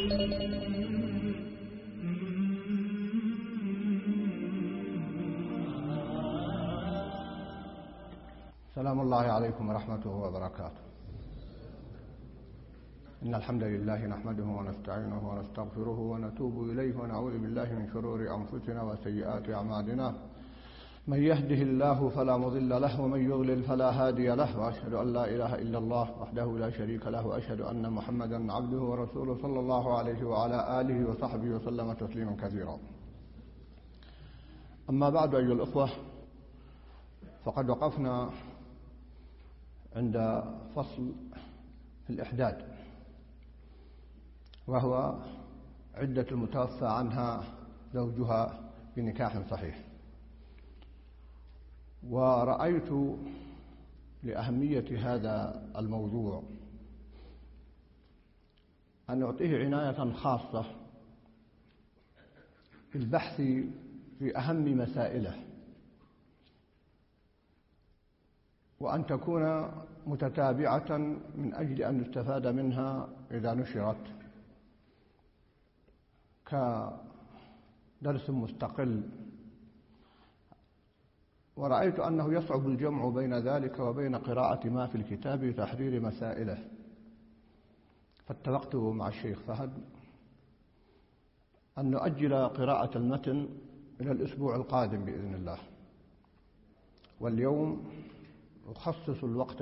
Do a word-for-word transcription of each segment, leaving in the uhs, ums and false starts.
سلام الله عليكم ورحمته وبركاته. إن الحمد لله نحمده ونستعينه ونستغفره ونتوب إليه ونعوذ بالله من شرور أنفسنا وسيئات أعمالنا. من يهده الله فلا مضل له ومن يضلل فلا هادي له، وأشهد أن لا إله إلا الله وحده لا شريك له، وأشهد أن محمدا عبده ورسوله صلى الله عليه وعلى آله وصحبه وسلم تسليما كثيرا. أما بعد أيها الأخوة، فقد وقفنا عند فصل في الإحداد، وهو عدة المتوفى عنها زوجها بنكاح صحيح. ورأيت لأهمية هذا الموضوع أن أعطيه عناية خاصة في البحث في أهم مسائله، وأن تكون متتابعة من أجل أن يستفاد منها إذا نشرت كدرس مستقل. ورأيت أنه يصعب الجمع بين ذلك وبين قراءة ما في الكتاب لتحرير مسائله، فاتفقت مع الشيخ فهد أن نؤجل قراءة المتن إلى الأسبوع القادم بإذن الله. واليوم أخصص الوقت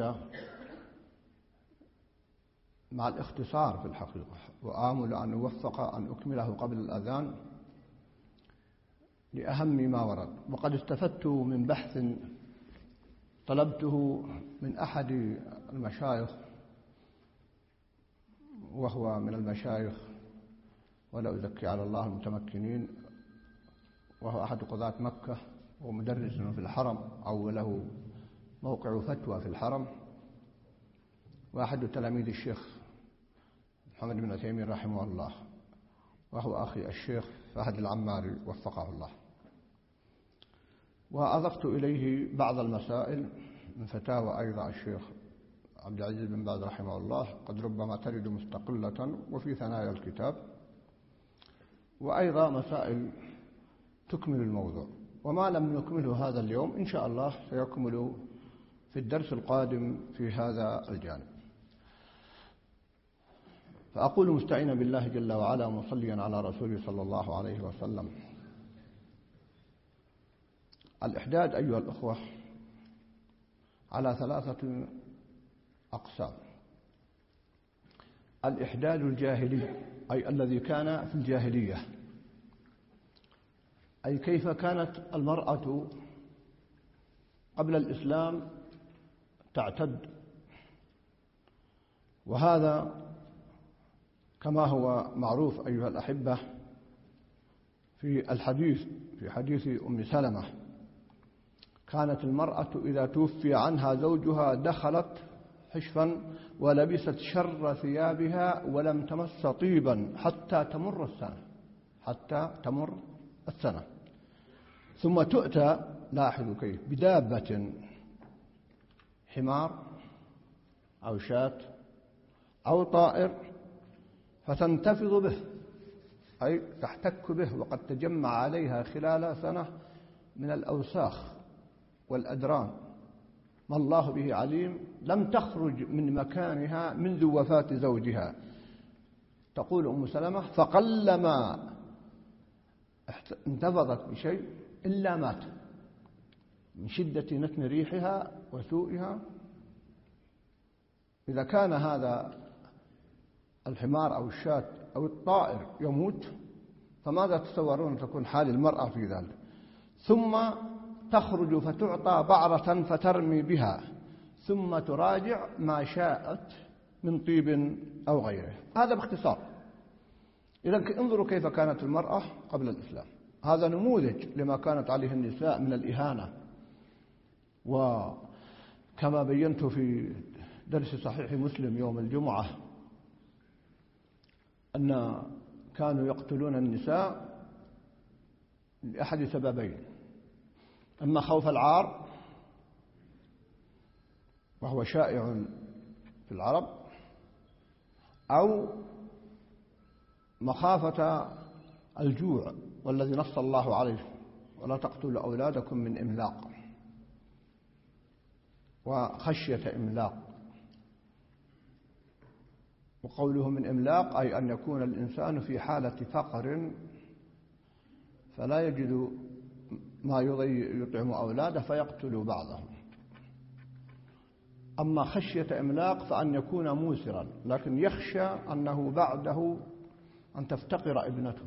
مع الاختصار في الحقيقة، وآمل أن أوفق أن أكمله قبل الأذان لأهم ما ورد. وقد استفدت من بحث طلبته من أحد المشايخ، وهو من المشايخ ولا أزكي على الله المتمكنين، وهو أحد قضاة مكة ومدرس في الحرم، أو له موقع فتوى في الحرم، وأحد تلاميذ الشيخ محمد بن عثيمين رحمه الله، وهو أخي الشيخ فهد العماري وفقه الله. وأضفت إليه بعض المسائل من فتاوى أيضا الشيخ عبد العزيز بن باز رحمه الله، قد ربما ترد مستقلة وفي ثنايا الكتاب، وأيضا مسائل تكمل الموضوع. وما لم نكمله هذا اليوم إن شاء الله سيكمل في الدرس القادم في هذا الجانب. فأقول مستعينا بالله جل وعلا ومصليا على رسوله صلى الله عليه وسلم. الإحداد أيها الأخوة على ثلاثة أقسام. الإحداد الجاهلي، أي الذي كان في الجاهلية، أي كيف كانت المرأة قبل الإسلام تعتد، وهذا كما هو معروف أيها الأحبة في الحديث في حديث أم سلمة، كانت المرأة إذا توفي عنها زوجها دخلت حشفا ولبست شر ثيابها ولم تمس طيبا حتى تمر السنة حتى تمر السنة ثم تؤتى، لاحظوا كيف، بدابة، حمار أو شاة أو طائر، فتنتفض به، أي تحتك به، وقد تجمع عليها خلال سنة من الأوساخ والأدران ما الله به عليم، لم تخرج من مكانها منذ وفاة زوجها. تقول أم سلمة: فقلما انتفضت بشيء إلا مات من شدة نتن ريحها وسوءها. إذا كان هذا الحمار أو الشاة أو الطائر يموت، فماذا تتصورون تكون حال المرأة في ذلك؟ ثم تخرج فتعطى بعرة فترمي بها، ثم تراجع ما شاءت من طيب أو غيره. هذا باختصار. إذن انظروا كيف كانت المرأة قبل الإسلام. هذا نموذج لما كانت عليه النساء من الإهانة. وكما بينت في درس صحيح مسلم يوم الجمعة أن كانوا يقتلون النساء لأحد سببين: أما خوف العار، وهو شائع في العرب، أو مخافة الجوع والذي نص الله عليه ولا تقتلوا أولادكم من إملاق، وخشية إملاق. وقوله من إملاق أي أن يكون الإنسان في حالة فقر فلا يجد ما يطعم أولاده فيقتل بعضهم. أما خشية إملاق فأن يكون موسرا لكن يخشى أنه بعده أن تفتقر ابنته،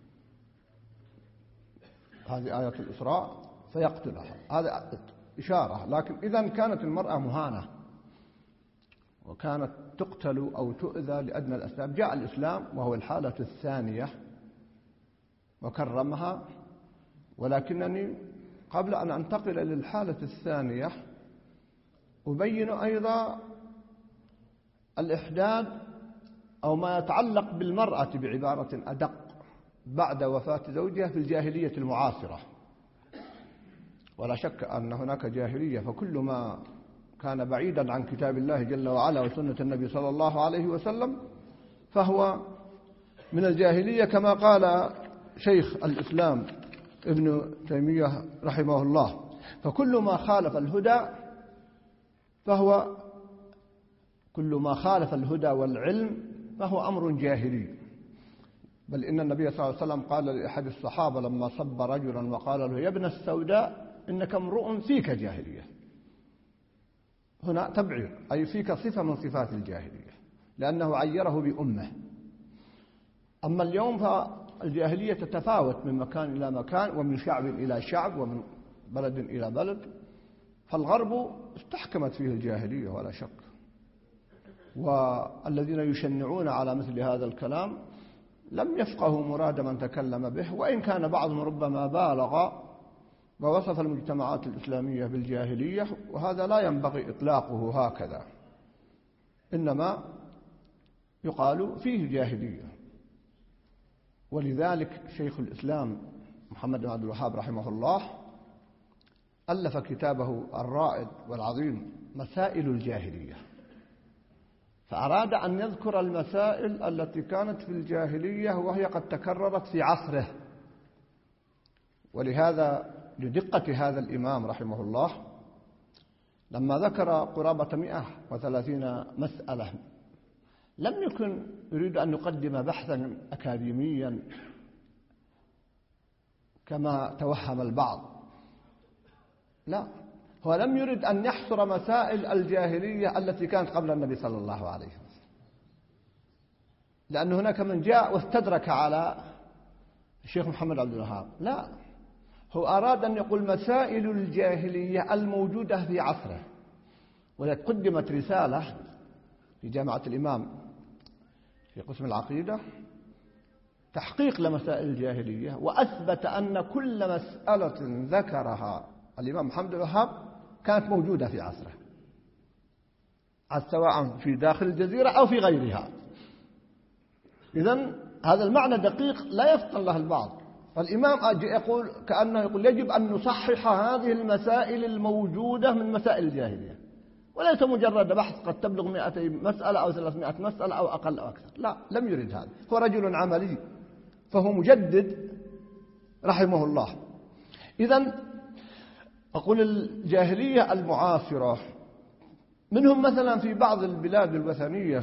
هذه آية الإسراء، فيقتلها. هذا إشارة. لكن إذا كانت المرأة مهانة وكانت تقتل أو تؤذى لأدنى الأسباب، جاء الإسلام وهو الحالة الثانية وكرمها. ولكنني قبل أن أنتقل للحالة الثانية أبين أيضا الإحداد أو ما يتعلق بالمرأة بعبارة أدق بعد وفاة زوجها في الجاهلية المعاصرة. ولا شك أن هناك جاهلية، فكل ما كان بعيدا عن كتاب الله جل وعلا وسنة النبي صلى الله عليه وسلم فهو من الجاهلية، كما قال شيخ الإسلام ابن تيمية رحمه الله: فكل ما خالف الهدى فهو كل ما خالف الهدى والعلم فهو أمر جاهلي. بل إن النبي صلى الله عليه وسلم قال لأحد الصحابة لما صب رجلا وقال له: يا ابن السوداء إنك امرؤ فيك جاهلية. هنا تبعير، أي فيك صفة من صفات الجاهلية، لأنه عيره بأمه. أما اليوم فالجاهلية تتفاوت من مكان إلى مكان ومن شعب إلى شعب ومن بلد إلى بلد، فالغرب استحكمت فيه الجاهلية ولا شك. والذين يشنعون على مثل هذا الكلام لم يفقهوا مراد من تكلم به، وإن كان بعضهم ربما بالغ ووصف المجتمعات الإسلامية بالجاهلية، وهذا لا ينبغي إطلاقه هكذا، إنما يقال فيه جاهلية. ولذلك شيخ الإسلام محمد بن عبد الوهاب رحمه الله ألف كتابه الرائد والعظيم مسائل الجاهلية، فأراد أن يذكر المسائل التي كانت في الجاهلية وهي قد تكررت في عصره. ولهذا لدقة هذا الإمام رحمه الله لما ذكر قرابة مئة وثلاثين مسألة لم يكن يريد أن يقدم بحثا أكاديميا كما توهم البعض، لا، هو لم يرد أن يحصر مسائل الجاهلية التي كانت قبل النبي صلى الله عليه وسلم، لأن هناك من جاء واستدرك على الشيخ محمد عبد الوهاب، لا، هو أراد أن يقول مسائل الجاهلية الموجودة في عصره. وقدمت رسالة في جامعة الإمام في قسم العقيدة تحقيق لمسائل الجاهلية، وأثبت أن كل مسألة ذكرها الإمام محمد بن الوهاب كانت موجودة في عصره، سواء في داخل الجزيرة أو في غيرها. إذن هذا المعنى دقيق لا يفطن له البعض. فالإمام يقول كأنه يقول يجب أن نصحح هذه المسائل الموجودة من مسائل الجاهلية، وليس مجرد بحث قد تبلغ مئتي مسألة أو ثلاثمائة مسألة أو أقل أو أكثر، لا، لم يرد هذا. هو رجل عملي، فهو مجدد رحمه الله. إذن أقول الجاهلية المعاصرة منهم مثلا في بعض البلاد الوثنية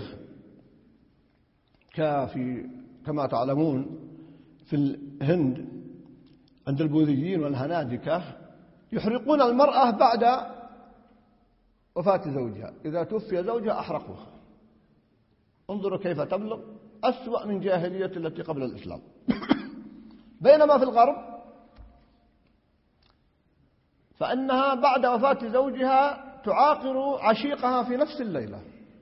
كفي كما تعلمون في الهند عند البوذيين والهنادكة يحرقون المرأة بعد وفاة زوجها، إذا توفي زوجها أحرقوها. انظروا كيف تبلغ، أسوأ من جاهلية التي قبل الإسلام. بينما في الغرب فإنها بعد وفاة زوجها تعاقر عشيقها في نفس الليلة.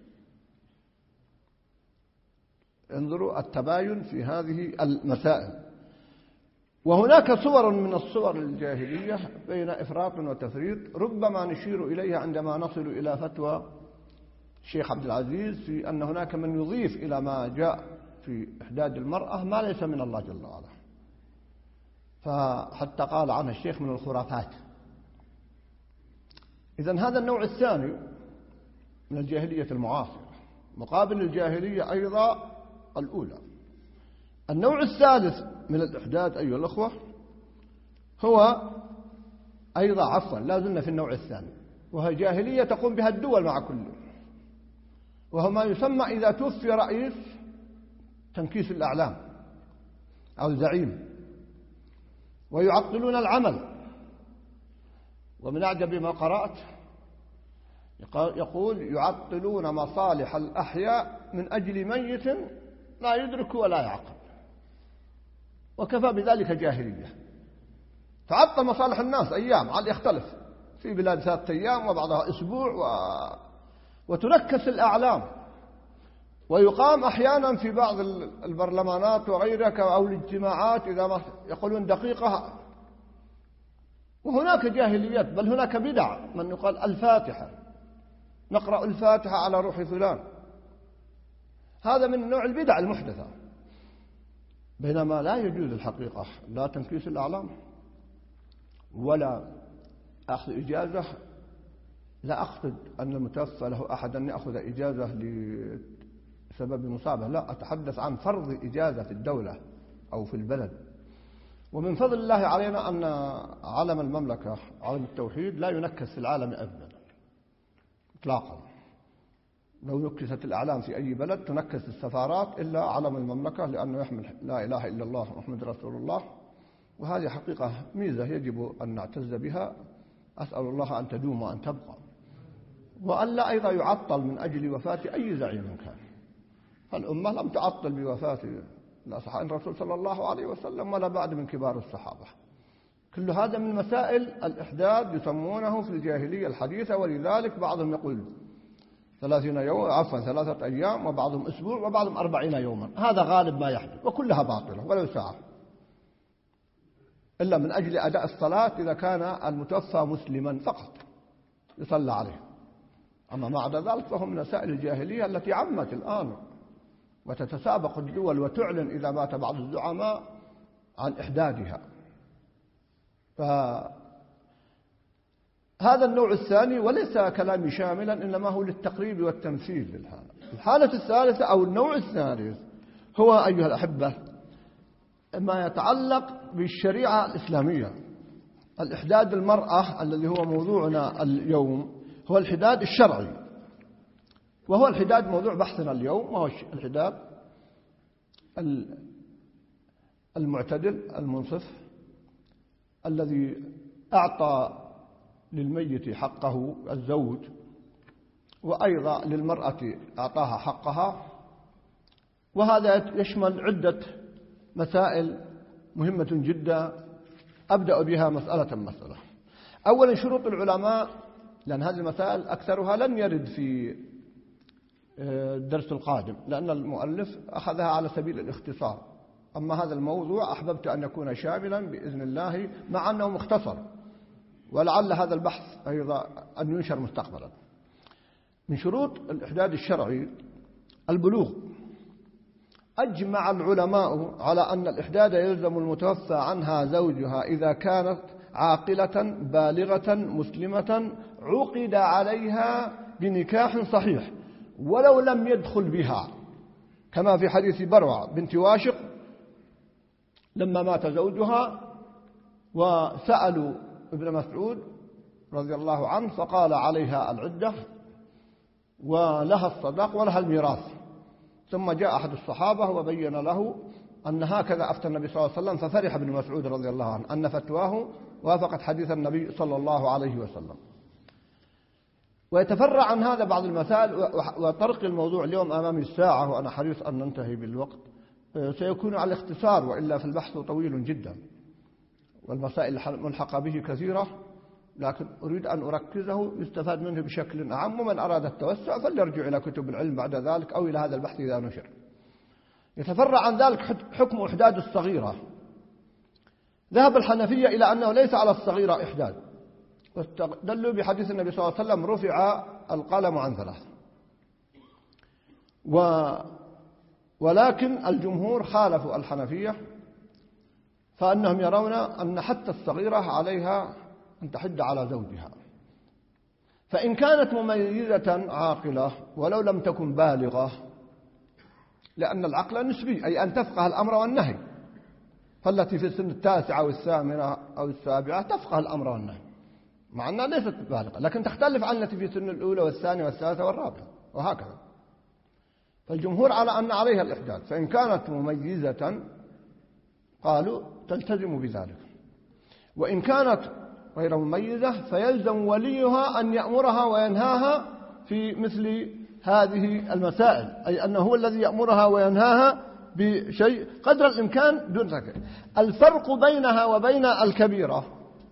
انظروا التباين في هذه المسائل. وهناك صور من الصور الجاهلية بين إفراط وتفريط ربما نشير إليها عندما نصل إلى فتوى الشيخ عبد العزيز في أن هناك من يضيف إلى ما جاء في إحداد المرأة ما ليس من الله جل وعلا، فحتى قال عنها الشيخ من الخرافات. إذن هذا النوع الثاني من الجاهلية المعاصرة مقابل الجاهلية أيضا الأولى النوع الثالث من الإحداث أيها الأخوة هو أيضا عفوا لا زلنا في النوع الثاني، وهي جاهلية تقوم بها الدول مع كل، وهو ما يسمى إذا توفي رئيس تنكيس الأعلام أو الزعيم، ويعطلون العمل. ومن أعجب ما قرأت يقول يعطلون مصالح الأحياء من أجل ميت لا يدرك ولا يعقل، وكفى بذلك جاهلية. تعطل مصالح الناس أيام على يختلف، في بلاد ثلاثة أيام وبعضها أسبوع و... وتنكس الأعلام، ويقام أحيانا في بعض البرلمانات وغيرها أو الاجتماعات إذا ما يقولون دقيقة. وهناك جاهليات، بل هناك بدع، من يقال الفاتحة، نقرأ الفاتحة على روح فلان، هذا من نوع البدع المحدثة، بينما لا يجوز الحقيقة لا تنكيس الأعلام ولا أخذ إجازة. لا أقصد أن المتوفى له أحد أن يأخذ إجازة لسبب مصابة، لا، أتحدث عن فرض إجازة في الدولة أو في البلد. ومن فضل الله علينا أن علم المملكة علم التوحيد لا ينكس في العالم أبدا إطلاقا. لو نكست الأعلام في أي بلد تنكس السفارات إلا علم المملكة، لأنه يحمل لا إله إلا الله محمد رسول الله، وهذه حقيقة ميزة يجب أن نعتز بها. أسأل الله أن تدوم وأن تبقى، وأن لا أيضا يعطل من أجل وفاة أي زعيم كان. فالأمة لم تعطل بوفاة لا صحابة الرسول صلى الله عليه وسلم ولا بعد من كبار الصحابة. كل هذا من مسائل الإحداث يسمونه في الجاهلية الحديثة، ولذلك بعضهم يقول ثلاثين يوم عفوا ثلاثة أيام، وبعضهم أسبوع، وبعضهم أربعين يوما. هذا غالب ما يحدث، وكلها باطلة ولو ساعة، إلا من أجل أداء الصلاة إذا كان المتوفى مسلما فقط يصلى عليه. أما ما عدا ذلك فهم من مسائل الجاهلية التي عمت الآن، وتتسابق الدول وتعلن إذا مات بعض الزعماء عن إحدادها. فهذا النوع الثاني، وليس كلامي شاملا إنما هو للتقريب والتمثيل للحالة. الحالة الثالثة أو النوع الثالث هو أيها الأحبة ما يتعلق بالشريعة الإسلامية. الإحداد المرأة الذي هو موضوعنا اليوم هو الحداد الشرعي، وهو الحداد موضوع بحثنا اليوم، وهو الحداد المعتدل المنصف الذي أعطى للميت حقه الزوج، وأيضا للمرأة أعطاها حقها. وهذا يشمل عدة مسائل مهمة جدا، أبدأ بها مسألة مسألة. أولا شروط العلماء، لأن هذه المسائل أكثرها لن يرد في الدرس القادم، لأن المؤلف أخذها على سبيل الاختصار. أما هذا الموضوع أحببت أن يكون شاملا بإذن الله، مع أنه مختصر، ولعل هذا البحث أيضا أن ينشر مستقبلا. من شروط الإحداد الشرعي البلوغ. أجمع العلماء على أن الإحداد يلزم المتوفى عنها زوجها إذا كانت عاقلة بالغة مسلمة عقد عليها بنكاح صحيح ولو لم يدخل بها، كما في حديث بروع بنت واشق لما مات زوجها وسألوا ابن مسعود رضي الله عنه فقال عليها العدة ولها الصداق ولها الميراث. ثم جاء أحد الصحابة وبين له أن هكذا أفتى النبي صلى الله عليه وسلم، ففرح ابن مسعود رضي الله عنه أن فتواه وافقت حديث النبي صلى الله عليه وسلم. ويتفرع عن هذا بعض المسائل، وطرق الموضوع اليوم أمامي الساعة وأنا حريص أن ننتهي بالوقت، سيكون على الاختصار، وإلا في البحث طويل جدا والمسائل الملحقة به كثيرة، لكن أريد أن أركزه يستفاد منه بشكل أعم. ومن أراد التوسع فليرجع إلى كتب العلم بعد ذلك أو إلى هذا البحث إذا نشر. يتفرع عن ذلك حكم إحداد الصغيرة. ذهب الحنفية إلى أنه ليس على الصغيرة إحداد، واستدلوا بحديث النبي صلى الله عليه وسلم رفع القلم عن ثلاث. و ولكن الجمهور خالفوا الحنفية، فأنهم يرون أن حتى الصغيرة عليها أن تحد على زوجها، فإن كانت مميزة عاقلة ولو لم تكن بالغة لأن العقل نسبي، أي أن تفقه الأمر والنهي. فالتي في السن التاسعة أو الثامنة أو السابعة تفقه الأمر والنهي مع أنها ليست بالغة، لكن تختلف عن التي في السن الأولى والثانية والثالثة والرابعة وهكذا. فالجمهور على أن عليها الإحداث، فإن كانت مميزة قالوا تلتزم بذلك، وإن كانت غير مميزة فيلزم وليها أن يأمرها وينهاها في مثل هذه المسائل، أي أنه هو الذي يأمرها وينهاها بشيء قدر الإمكان دون ذلك. الفرق بينها وبين الكبيرة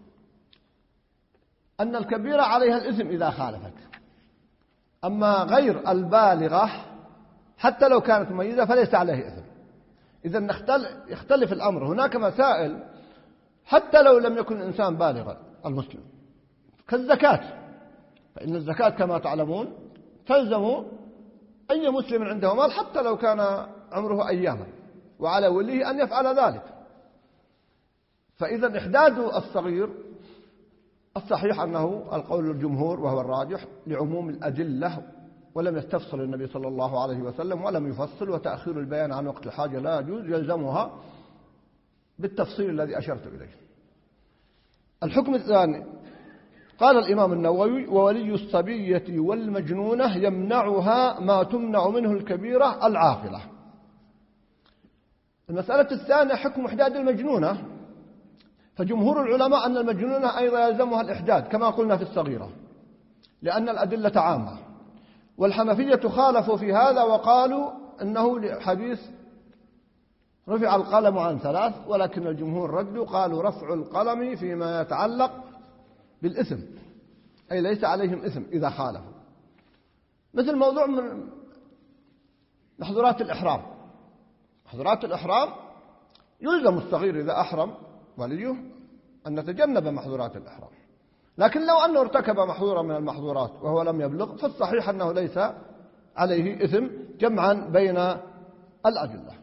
أن الكبيرة عليها الإثم إذا خالفت، أما غير البالغة حتى لو كانت مميزة فليس عليه إثم. إذن يختلف الأمر. هناك مسائل حتى لو لم يكن الإنسان بالغا المسلم كالزكاة، فإن الزكاة كما تعلمون تلزم أي مسلم عنده مال حتى لو كان عمره أياما، وعلى وليه أن يفعل ذلك. فإذا إحداد الصغير الصحيح أنه القول الجمهور وهو الراجح لعموم الأدلة، ولم يستفصل النبي صلى الله عليه وسلم ولم يفصل، وتأخير البيان عن وقت الحاجة لا يجوز، يلزمها بالتفصيل الذي أشرت إليه. الحكم الثاني قال الإمام النووي: وولي الصبية والمجنونة يمنعها ما تمنع منه الكبيرة العاقلة. المسألة الثانية حكم إحداد المجنونة، فجمهور العلماء أن المجنونة أيضا يلزمها الإحداد كما قلنا في الصغيرة لأن الأدلة عامة، والحنفية خالفوا في هذا وقالوا أنه لحديث رفع القلم عن ثلاث، ولكن الجمهور ردوا قالوا رفع القلم فيما يتعلق بالإثم، أي ليس عليهم إثم إذا خالفوا، مثل موضوع من محظورات الإحرام. محظورات الإحرام يلزم الصغير إذا أحرم وليه أن نتجنب محظورات الإحرام، لكن لو أنه ارتكب محظورا من المحظورات وهو لم يبلغ فالصحيح أنه ليس عليه إثم، جمعا بين الأدلة.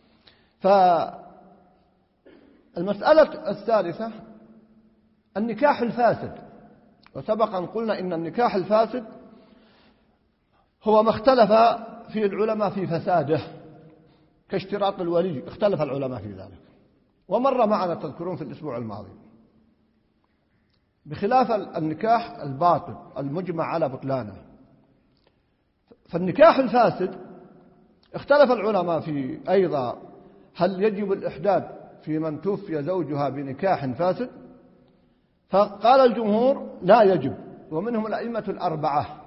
فالمسألة الثالثة النكاح الفاسد، وسبق أن قلنا إن النكاح الفاسد هو ما اختلف فيه العلماء في فساده كاشتراط الولي، اختلف العلماء في ذلك ومر معنا تذكرون في الأسبوع الماضي، بخلاف النكاح الباطل المجمع على بطلانه. فالنكاح الفاسد اختلف العلماء في أيضا هل يجب الإحداد في من توفي زوجها بنكاح فاسد، فقال الجمهور لا يجب، ومنهم الأئمة الأربعة،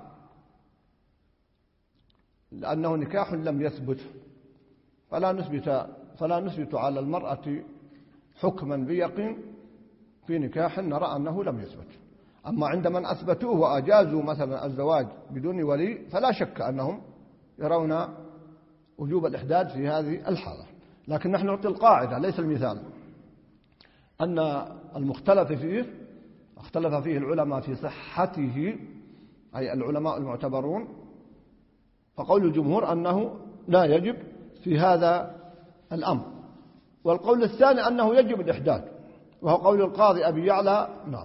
لأنه نكاح لم يثبت فلا نثبت فلا نثبت على المرأة حكما بيقين في نكاح نرى أنه لم يثبت. أما عند من أثبتوه وأجازوا مثلا الزواج بدون ولي فلا شك أنهم يرون وجوب الإحداد في هذه الحالة، لكن نحن نعطي القاعدة ليس المثال، أن المختلف فيه اختلف فيه العلماء في صحته، أي العلماء المعتبرون، فقول الجمهور أنه لا يجب في هذا الأمر. والقول الثاني أنه يجب الإحداد، وهو قول القاضي أبي يعلى. نعم،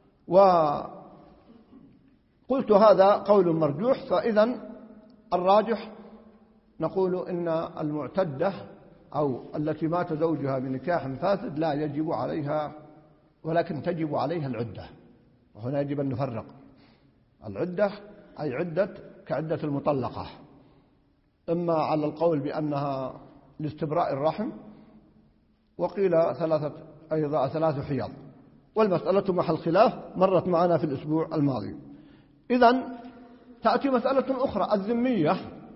وقلت هذا قول مرجوح، فإذا الراجح نقول إن المعتدة أو التي مات زوجها بنكاح فاسد لا يجب عليها، ولكن تجب عليها العدة. وهنا يجب أن نفرق العدة، أي عدة كعدة المطلقة، إما على القول بأنها لاستبراء الرحم، وقيل ثلاثة أيضا ثلاث حيض، والمسألة محل خلاف مرت معنا في الأسبوع الماضي. إذن تأتي مسألة أخرى الذمية،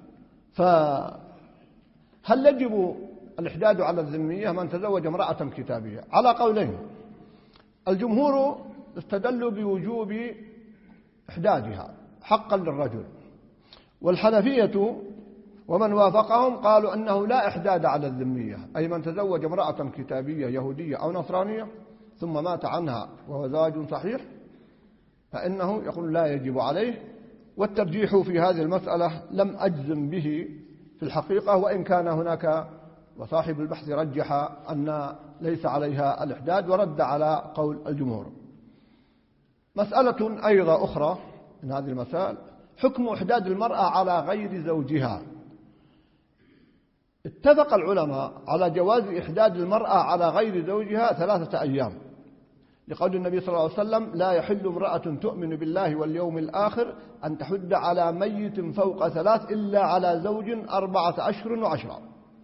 فهل يجب الإحداد على الذمية من تزوج امرأة كتابية؟ على قولين، الجمهور استدلوا بوجوب إحدادها حقا للرجل، والحنفية ومن وافقهم قالوا أنه لا إحداد على الذمية، أي من تزوج امرأة كتابية يهودية أو نصرانية ثم مات عنها وهو زواج صحيح فإنه يقول لا يجب عليه. والترجيح في هذه المسألة لم أجزم به في الحقيقة، وإن كان هناك وصاحب البحث رجح أن ليس عليها الإحداد ورد على قول الجمهور. مسألة أيضا أخرى من هذه المسائل حكم إحداد المرأة على غير زوجها. اتفق العلماء على جواز إحداد المرأة على غير زوجها ثلاثة أيام، لقول النبي صلى الله عليه وسلم: لا يحل امرأة تؤمن بالله واليوم الآخر أن تحد على ميت فوق ثلاث إلا على زوج أربعة أشهر وعشرة.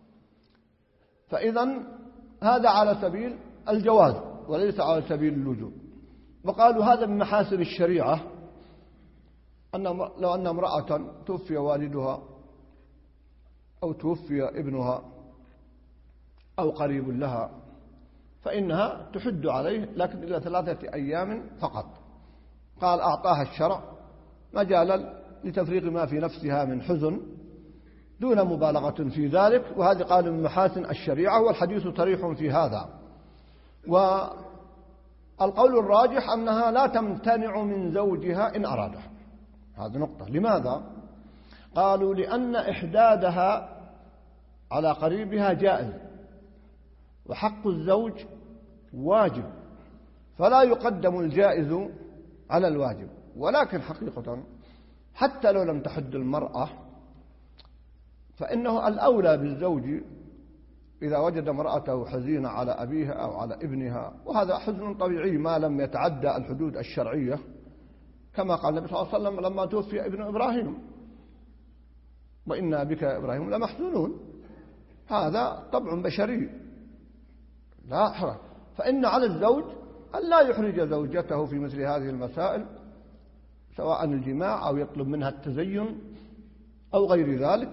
فإذا هذا على سبيل الجواز وليس على سبيل اللزوم. وقالوا هذا من محاسن الشريعة، أن لو أن امرأة توفي والدها أو توفي ابنها أو قريب لها فإنها تحد عليه، لكن إلى ثلاثة أيام فقط. قال أعطاها الشرع مجالا لتفريغ ما في نفسها من حزن دون مبالغة في ذلك، وهذه قال من محاسن الشريعة، والحديث صريح في هذا. والقول الراجح أنها لا تمتنع من زوجها إن أراده. هذه نقطة. لماذا؟ قالوا لأن إحدادها على قريبها جائز، وحق الزوج واجب، فلا يقدم الجائز على الواجب. ولكن حقيقة حتى لو لم تحد المرأة فإنه الأولى بالزوج إذا وجد امرأته حزينة على أبيها أو على ابنها، وهذا حزن طبيعي ما لم يتعدى الحدود الشرعية، كما قال النبي صلى الله عليه وسلم لما توفي ابن إبراهيم: وإنا بك يا إبراهيم لمحزونون. هذا طبع بشري لا حرج. فإن على الزوج أن لا يحرج زوجته في مثل هذه المسائل، سواء الجماع أو يطلب منها التزين أو غير ذلك.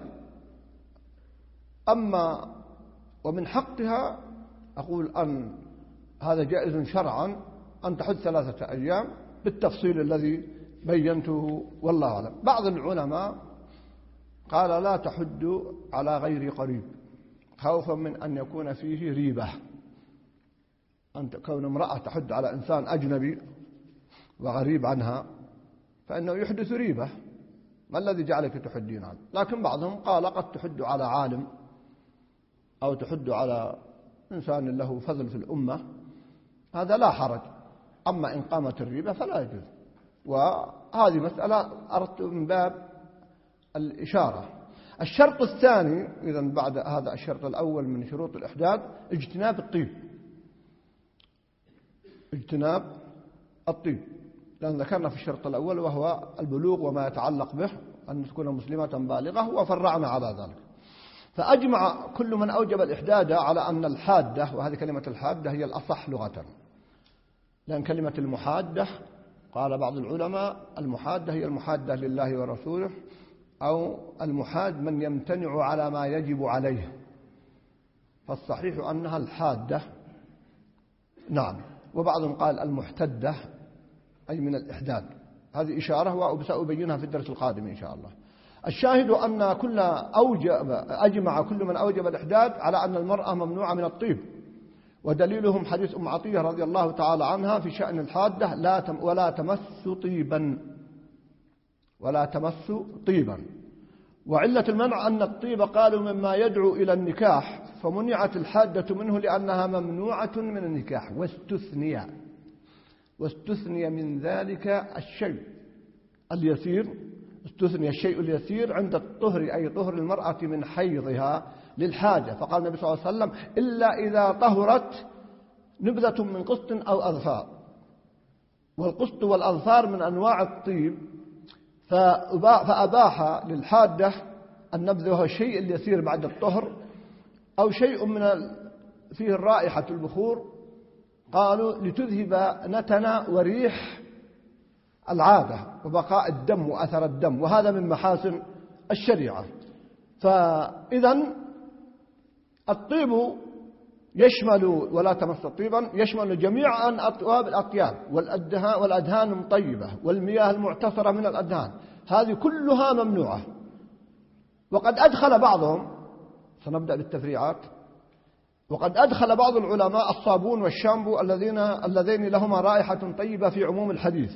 أما ومن حقها أقول أن هذا جائز شرعا أن تحد ثلاثة أيام بالتفصيل الذي بينته والله أعلم. بعض العلماء قال لا تحد على غير قريب خوفا من أن يكون فيه ريبة، أن تكون امرأة تحد على إنسان أجنبي وغريب عنها فإنه يحدث ريبة، ما الذي جعلك تحدين عنه؟ لكن بعضهم قال قد تحد على عالم أو تحد على إنسان له فضل في الأمة، هذا لا حرج. أما إن قامت الريبة فلا يجوز. وهذه مسألة أردت من باب الإشارة. الشرط الثاني إذا بعد هذا الشرط الأول من شروط الإحداد اجتناب الطيب، اجتناب الطيب، لأن ذكرنا في الشرط الأول وهو البلوغ وما يتعلق به، أن تكون مسلمة بالغة، وفرعنا على ذلك. فأجمع كل من أوجب الإحداد على أن الحادة، وهذه كلمة الحادة هي الأصح لغة، لأن كلمة المحادة قال بعض العلماء المحادة هي المحادة لله ورسوله، أو المحاد من يمتنع على ما يجب عليه، فالصحيح أنها الحادة. نعم. وبعضهم قال المحتدة أي من الإحداد. هذه إشارة وسأبينها في الدرس القادم إن شاء الله. الشاهد أن كل أوجب أجمع كل من أوجب الإحداد على أن المرأة ممنوعة من الطيب، ودليلهم حديث أم عطية رضي الله تعالى عنها في شأن الحادة: لا تم ولا تمس طيبا ولا تمس طيبا. وعلة المنع أن الطيب قالوا مما يدعو إلى النكاح، فمنعت الحادة منه لأنها ممنوعة من النكاح. واستثني واستثني من ذلك الشيء اليسير، استثني الشيء اليسير عند الطهر، أي طهر المرأة من حيضها للحاجة، فقال النبي صلى الله عليه وسلم: إلا إذا طهرت نبذة من قسط أو أظفار. والقسط والأظفار من أنواع الطيب، فأباح للحادة النبذ وهو الشيء اليسير بعد الطهر، أو شيء من فيه الرائحة البخور، قالوا لتذهب نتن وريح العادة وبقاء الدم وأثر الدم، وهذا من محاسن الشريعة. فإذا الطيب يشمل ولا تمس طيبا يشمل جميع أطياب الأطياب والأدهان المطيبة والمياه المعتصرة من الأدهان، هذه كلها ممنوعة. وقد أدخل بعضهم، سنبدأ بالتفريعات، وقد أدخل بعض العلماء الصابون والشامبو الذين اللذين لهما رائحة طيبة في عموم الحديث.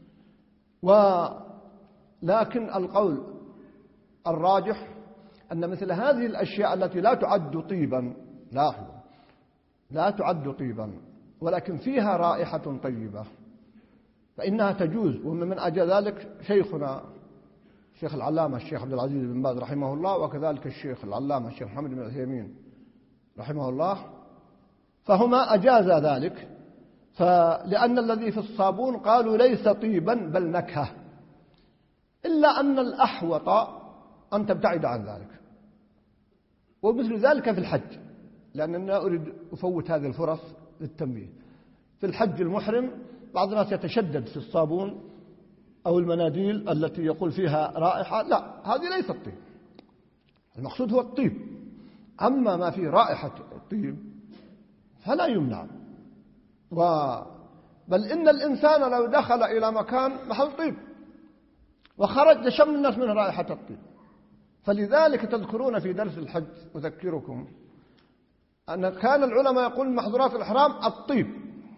ولكن القول الراجح أن مثل هذه الأشياء التي لا تعد طيبا، لاحظوا، لا تعد طيبا ولكن فيها رائحة طيبة، فإنها تجوز. ومن أجل ذلك شيخنا الشيخ العلامة الشيخ عبد العزيز بن باز رحمه الله، وكذلك الشيخ العلامة الشيخ محمد بن عثيمين رحمه الله، فهما أجاز ذلك، فلأن الذي في الصابون قالوا ليس طيبا بل نكهة، إلا أن الأحوط أن تبتعد عن ذلك. ومثل ذلك في الحج، لأننا أريد أفوت هذه الفرص للتنبيه. في الحج المحرم بعض الناس يتشدد في الصابون أو المناديل التي يقول فيها رائحة، لا، هذه ليست طيب، المقصود هو الطيب. أما ما فيه رائحة الطيب فلا يمنع. و... بل إن الإنسان لو دخل إلى مكان محل طيب وخرج شم الناس من رائحة الطيب. فلذلك تذكرون في درس الحج، أذكركم أن كان العلماء يقول محظورات الإحرام الطيب،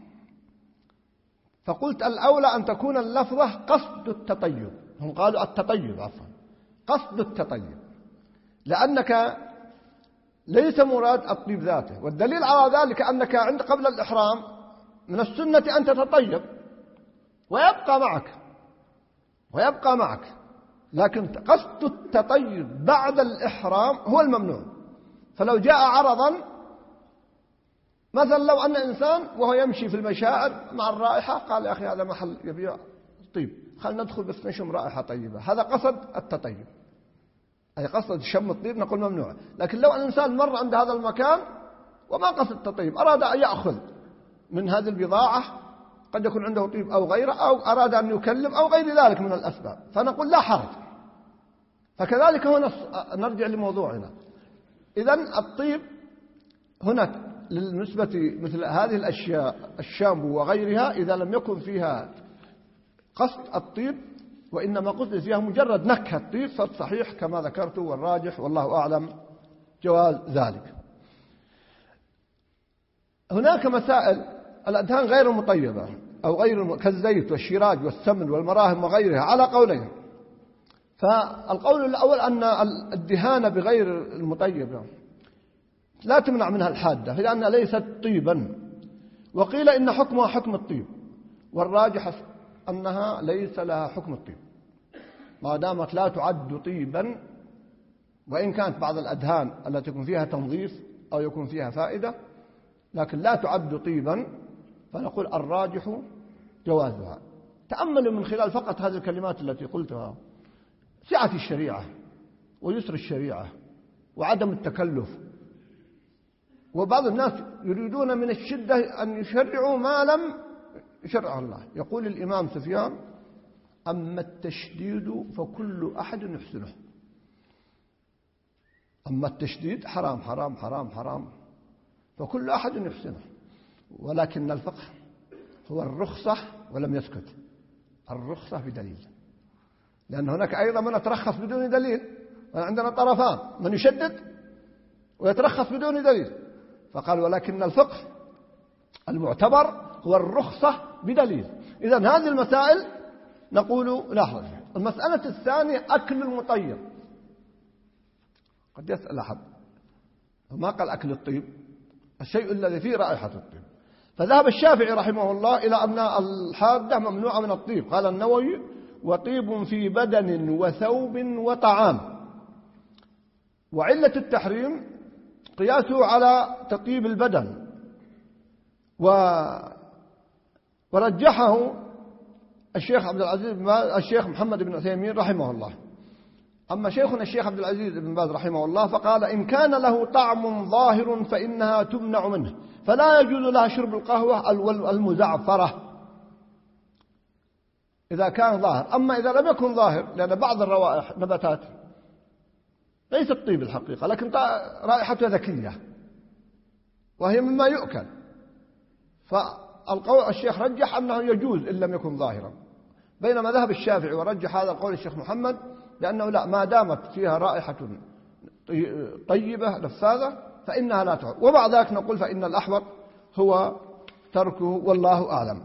فقلت الأولى أن تكون اللفظة قصد التطيب، هم قالوا التطيب عفوا، قصد التطيب، لأنك ليس مراد الطيب ذاته. والدليل على ذلك أنك عند قبل الإحرام من السنة أن تتطيب ويبقى معك ويبقى معك لكن قصد التطيب بعد الإحرام هو الممنوع. فلو جاء عرضا مثلا، لو أن إنسان وهو يمشي في المشاعر مع الرائحة قال يا أخي هذا محل يبيع طيب، خلنا ندخل بس نشم رائحة طيبة، هذا قصد التطيب، أي قصد شم الطيب، نقول ممنوع. لكن لو أن الإنسان مر عند هذا المكان وما قصد التطيب، أراد أن يأخذ من هذه البضاعة، قد يكون عنده طيب أو غيره، أو أراد أن يكلم أو غير ذلك من الأسباب، فنقول لا حرج. فكذلك هنا نرجع لموضوعنا. إذن الطيب هنا بالنسبة مثل هذه الأشياء الشامبو وغيرها، إذا لم يكن فيها قصد الطيب وإنما قصد فيها مجرد نكهة الطيب، فالصحيح كما ذكرت والراجح والله أعلم جواز ذلك. هناك مسائل الأدهان غير المطيبة أو غير كالزيت والشراج والسمن والمراهم وغيرها على قولين. فالقول الأول أن الدهان بغير المطيبة لا تمنع منها الحادة لأنها ليست طيبا، وقيل إن حكمها حكم الطيب، والراجح أنها ليس لها حكم الطيب ما دامت لا تعد طيبا، وإن كانت بعض الأدهان التي يكون فيها تنظيف أو يكون فيها فائدة لكن لا تعد طيبا، فنقول الراجح جوازها. تأملوا من خلال فقط هذه الكلمات التي قلتها، سعة الشريعة ويسر الشريعة وعدم التكلف. وبعض الناس يريدون من الشدة أن يشرعوا ما لم يشرع الله. يقول الإمام سفيان: أما التشديد فكل أحد يحسنه. أما التشديد حرام حرام حرام حرام فكل أحد يحسنه، ولكن الفقه هو الرخصة، ولم يسكت الرخصة بدليل، لأن هناك أيضا من يترخص بدون دليل، عندنا طرفان، من يشدد ويترخص بدون دليل، فقال ولكن الفقه المعتبر هو الرخصة بدليل. إذن هذه المسائل نقول لا حرج. المسألة الثانية أكل المطيب. قد يسأل أحد وما قال أكل الطيب، الشيء الذي فيه رائحة الطيب. فذهب الشافعي رحمه الله إلى أن الحادة ممنوعة من الطيب. قال النووي: وطيب في بدن وثوب وطعام. وعلة التحريم قياسه على تطيب البدن، و... ورجحه الشيخ عبد العزيز بن باز الشيخ محمد بن عثيمين رحمه الله. أما شيخنا الشيخ عبد العزيز بن باز رحمه الله فقال: إن كان له طعم ظاهر فإنها تمنع منه، فلا يجوز لها شرب القهوة المزعفرة إذا كان ظاهر. أما إذا لم يكن ظاهر، لأن بعض الروائح نباتات ليست طيب الحقيقة لكن رائحتها ذكية وهي مما يؤكل، فالقول الشيخ رجح أنه يجوز إن لم يكن ظاهرا، بينما ذهب الشافعي ورجح هذا القول الشيخ محمد لأنه لا، ما دامت فيها رائحة طيبة نفاذة فإنها لا تعد. وبعد ذلك نقول فإن الأحوط هو تركه والله أعلم.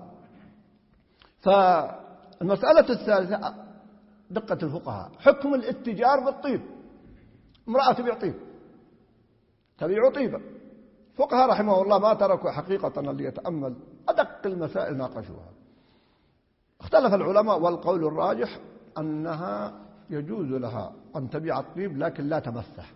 فالمسألة الثالثة دقة الفقهاء، حكم الاتجار بالطيب. امرأة تبيع طيب، تبيع طيبا، فقهاء رحمه الله ما تركوا حقيقة اللي يتأمل أدق المسائل ناقشوها. اختلف العلماء، والقول الراجح أنها يجوز لها أن تبيع الطيب لكن لا تمسه.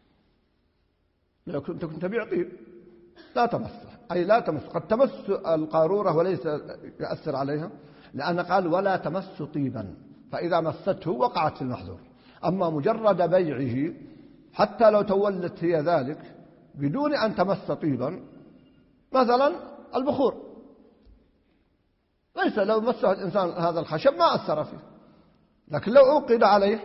لو كنت تبيع طيب لا تمسه، أي لا تمس، قد تمس القارورة وليس يأثر عليها، لأن قال ولا تمس طيبا، فإذا مسته وقعت في المحظور. أما مجرد بيعه حتى لو تولت هي ذلك بدون أن تمس طيبا، مثلا البخور ليس لو مسه الإنسان هذا الخشب ما أثر فيه، لكن لو عقد عليه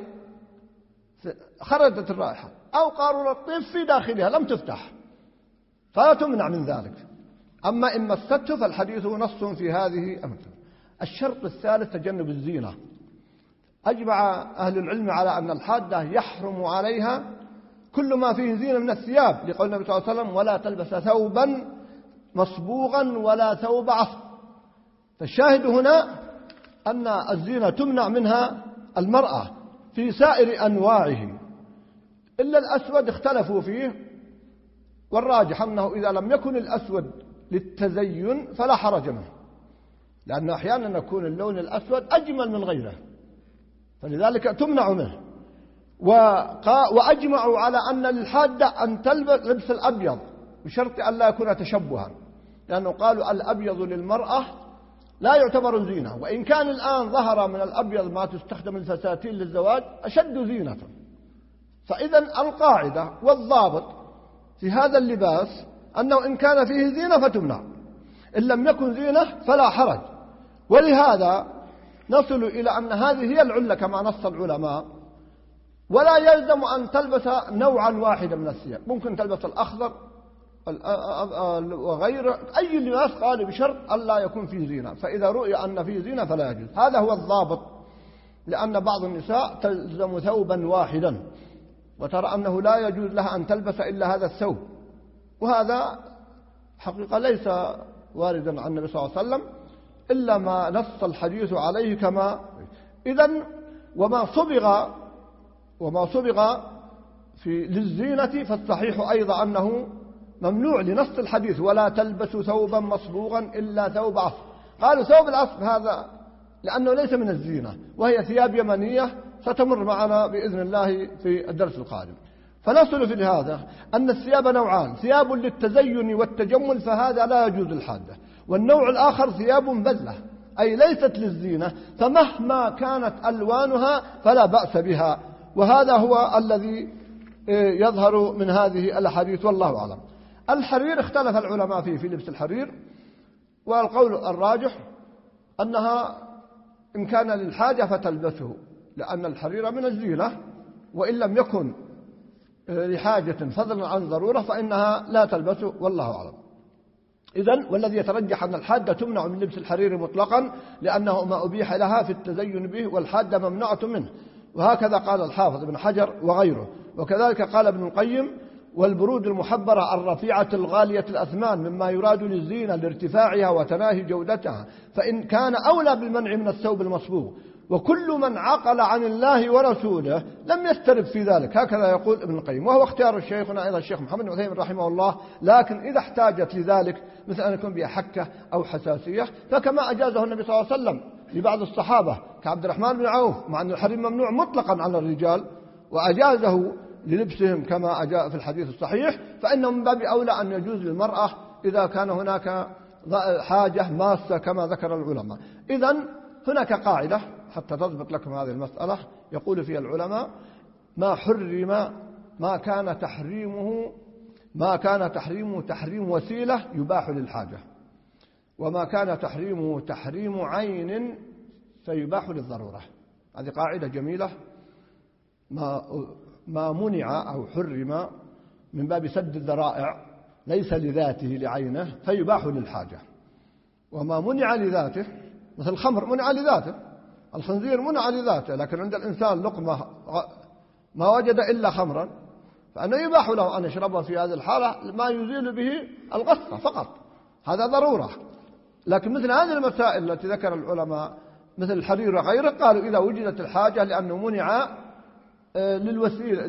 خرجت الرائحة، أو قارورة الطيب في داخلها لم تفتح فلا تمنع من ذلك. أما إن مسته فالحديث نص في هذه أمثلة. الشرط الثالث تجنب الزينة. أجمع أهل العلم على أن الحادة يحرم عليها كل ما فيه زينة من الثياب، لقول النبي صلى الله عليه وسلم ولا تلبس ثوبا مصبوغا ولا ثوب عصب. فالشاهد هنا أن الزينة تمنع منها المرأة في سائر أنواعه، إلا الأسود اختلفوا فيه، والراجح أنه إذا لم يكن الأسود للتزين فلا حرج منه، لأن أحيانا يكون اللون الأسود أجمل من غيره فلذلك تمنع منه. وأجمعوا على أن للحادة أن تلبس لبس الأبيض بشرط أن لا يكون تشبها، لأنه قالوا الأبيض للمرأة لا يعتبر زينة، وإن كان الآن ظهر من الأبيض ما تستخدم الفساتين للزواج أشد زينة. فإذا القاعدة والضابط في هذا اللباس أنه إن كان فيه زينة فتمنع، إن لم يكن زينة فلا حرج. ولهذا نصل إلى أن هذه هي العلة كما نص العلماء، ولا يلزم أن تلبس نوعا واحدا من الثياب، ممكن تلبس الأخضر وغيره أي لباس، قال بشرط ألا يكون فيه زينة، فإذا رؤي أن فيه زينة فلا يجوز. هذا هو الضابط، لأن بعض النساء تلزم ثوبا واحدا وترى أنه لا يجوز لها أن تلبس إلا هذا الثوب، وهذا حقيقة ليس واردا عن النبي صلى الله عليه وسلم إلا ما نص الحديث عليه كما إذن. وما صبغ وما صبغ في للزينة فالصحيح أيضا أنه ممنوع لنص الحديث ولا تلبسوا ثوبا مصبوغا إلا ثوب عصب. قالوا ثوب العصب هذا لأنه ليس من الزينة، وهي ثياب يمنية ستمر معنا بإذن الله في الدرس القادم. فنصل في هذا أن الثياب نوعان، ثياب للتزين والتجمل فهذا لا يجوز الحادة، والنوع الآخر ثياب بذلة أي ليست للزينة، فمهما كانت ألوانها فلا بأس بها، وهذا هو الذي يظهر من هذه الأحاديث والله أعلم. الحرير اختلف العلماء فيه في لبس الحرير، والقول الراجح أنها إن كان للحاجة فتلبسه، لأن الحرير من الزينة، وإن لم يكن لحاجة فضلا عن ضرورة فإنها لا تلبسه والله أعلم. إذن والذي يترجح أن الحادة تمنع من لبس الحرير مطلقا، لأنه ما أبيح لها في التزين به، والحادة ممنوعة منه، وهكذا قال الحافظ ابن حجر وغيره. وكذلك قال ابن القيم والبرود المحبرة الرفيعة الغالية الأثمان مما يراد للزينة لارتفاعها وتناهي جودتها، فإن كان أولى بالمنع من الثوب المصبوغ، وكل من عقل عن الله ورسوله لم يسترب في ذلك، هكذا يقول ابن القيم، وهو اختيار الشيخنا أيضا الشيخ محمد بن عثيمين رحمه الله. لكن إذا احتاجت لذلك مثل أن يكون بها حكة أو حساسية فكما أجازه النبي صلى الله عليه وسلم لبعض الصحابة كعبد الرحمن بن عوف، مع أن الحرير ممنوع مطلقا على الرجال وأجازه للبسهم كما أجاء في الحديث الصحيح، فإنه من باب أولى أن يجوز للمرأة إذا كان هناك حاجة ماسة كما ذكر العلماء. إذن هناك قاعدة حتى تضبط لكم هذه المسألة، يقول فيها العلماء ما حرم ما كان تحريمه ما كان تحريمه تحريم وسيلة يباح للحاجة، وما كان تحريمه تحريم عين فيباح للضرورة. هذه قاعدة جميلة. ما ما منع أو حرم من باب سد الذرائع ليس لذاته لعينه فيباح للحاجة، وما منع لذاته مثل الخمر منع لذاته، الخنزير منع لذاته، لكن عند الإنسان لقمة ما وجد إلا خمرا فأنه يباح له أن يشربها في هذه الحالة ما يزيل به الغصة فقط، هذا ضرورة. لكن مثل هذه المسائل التي ذكر العلماء مثل الحرير وغيره قالوا إذا وجدت الحاجة لأنه منع للوسيلة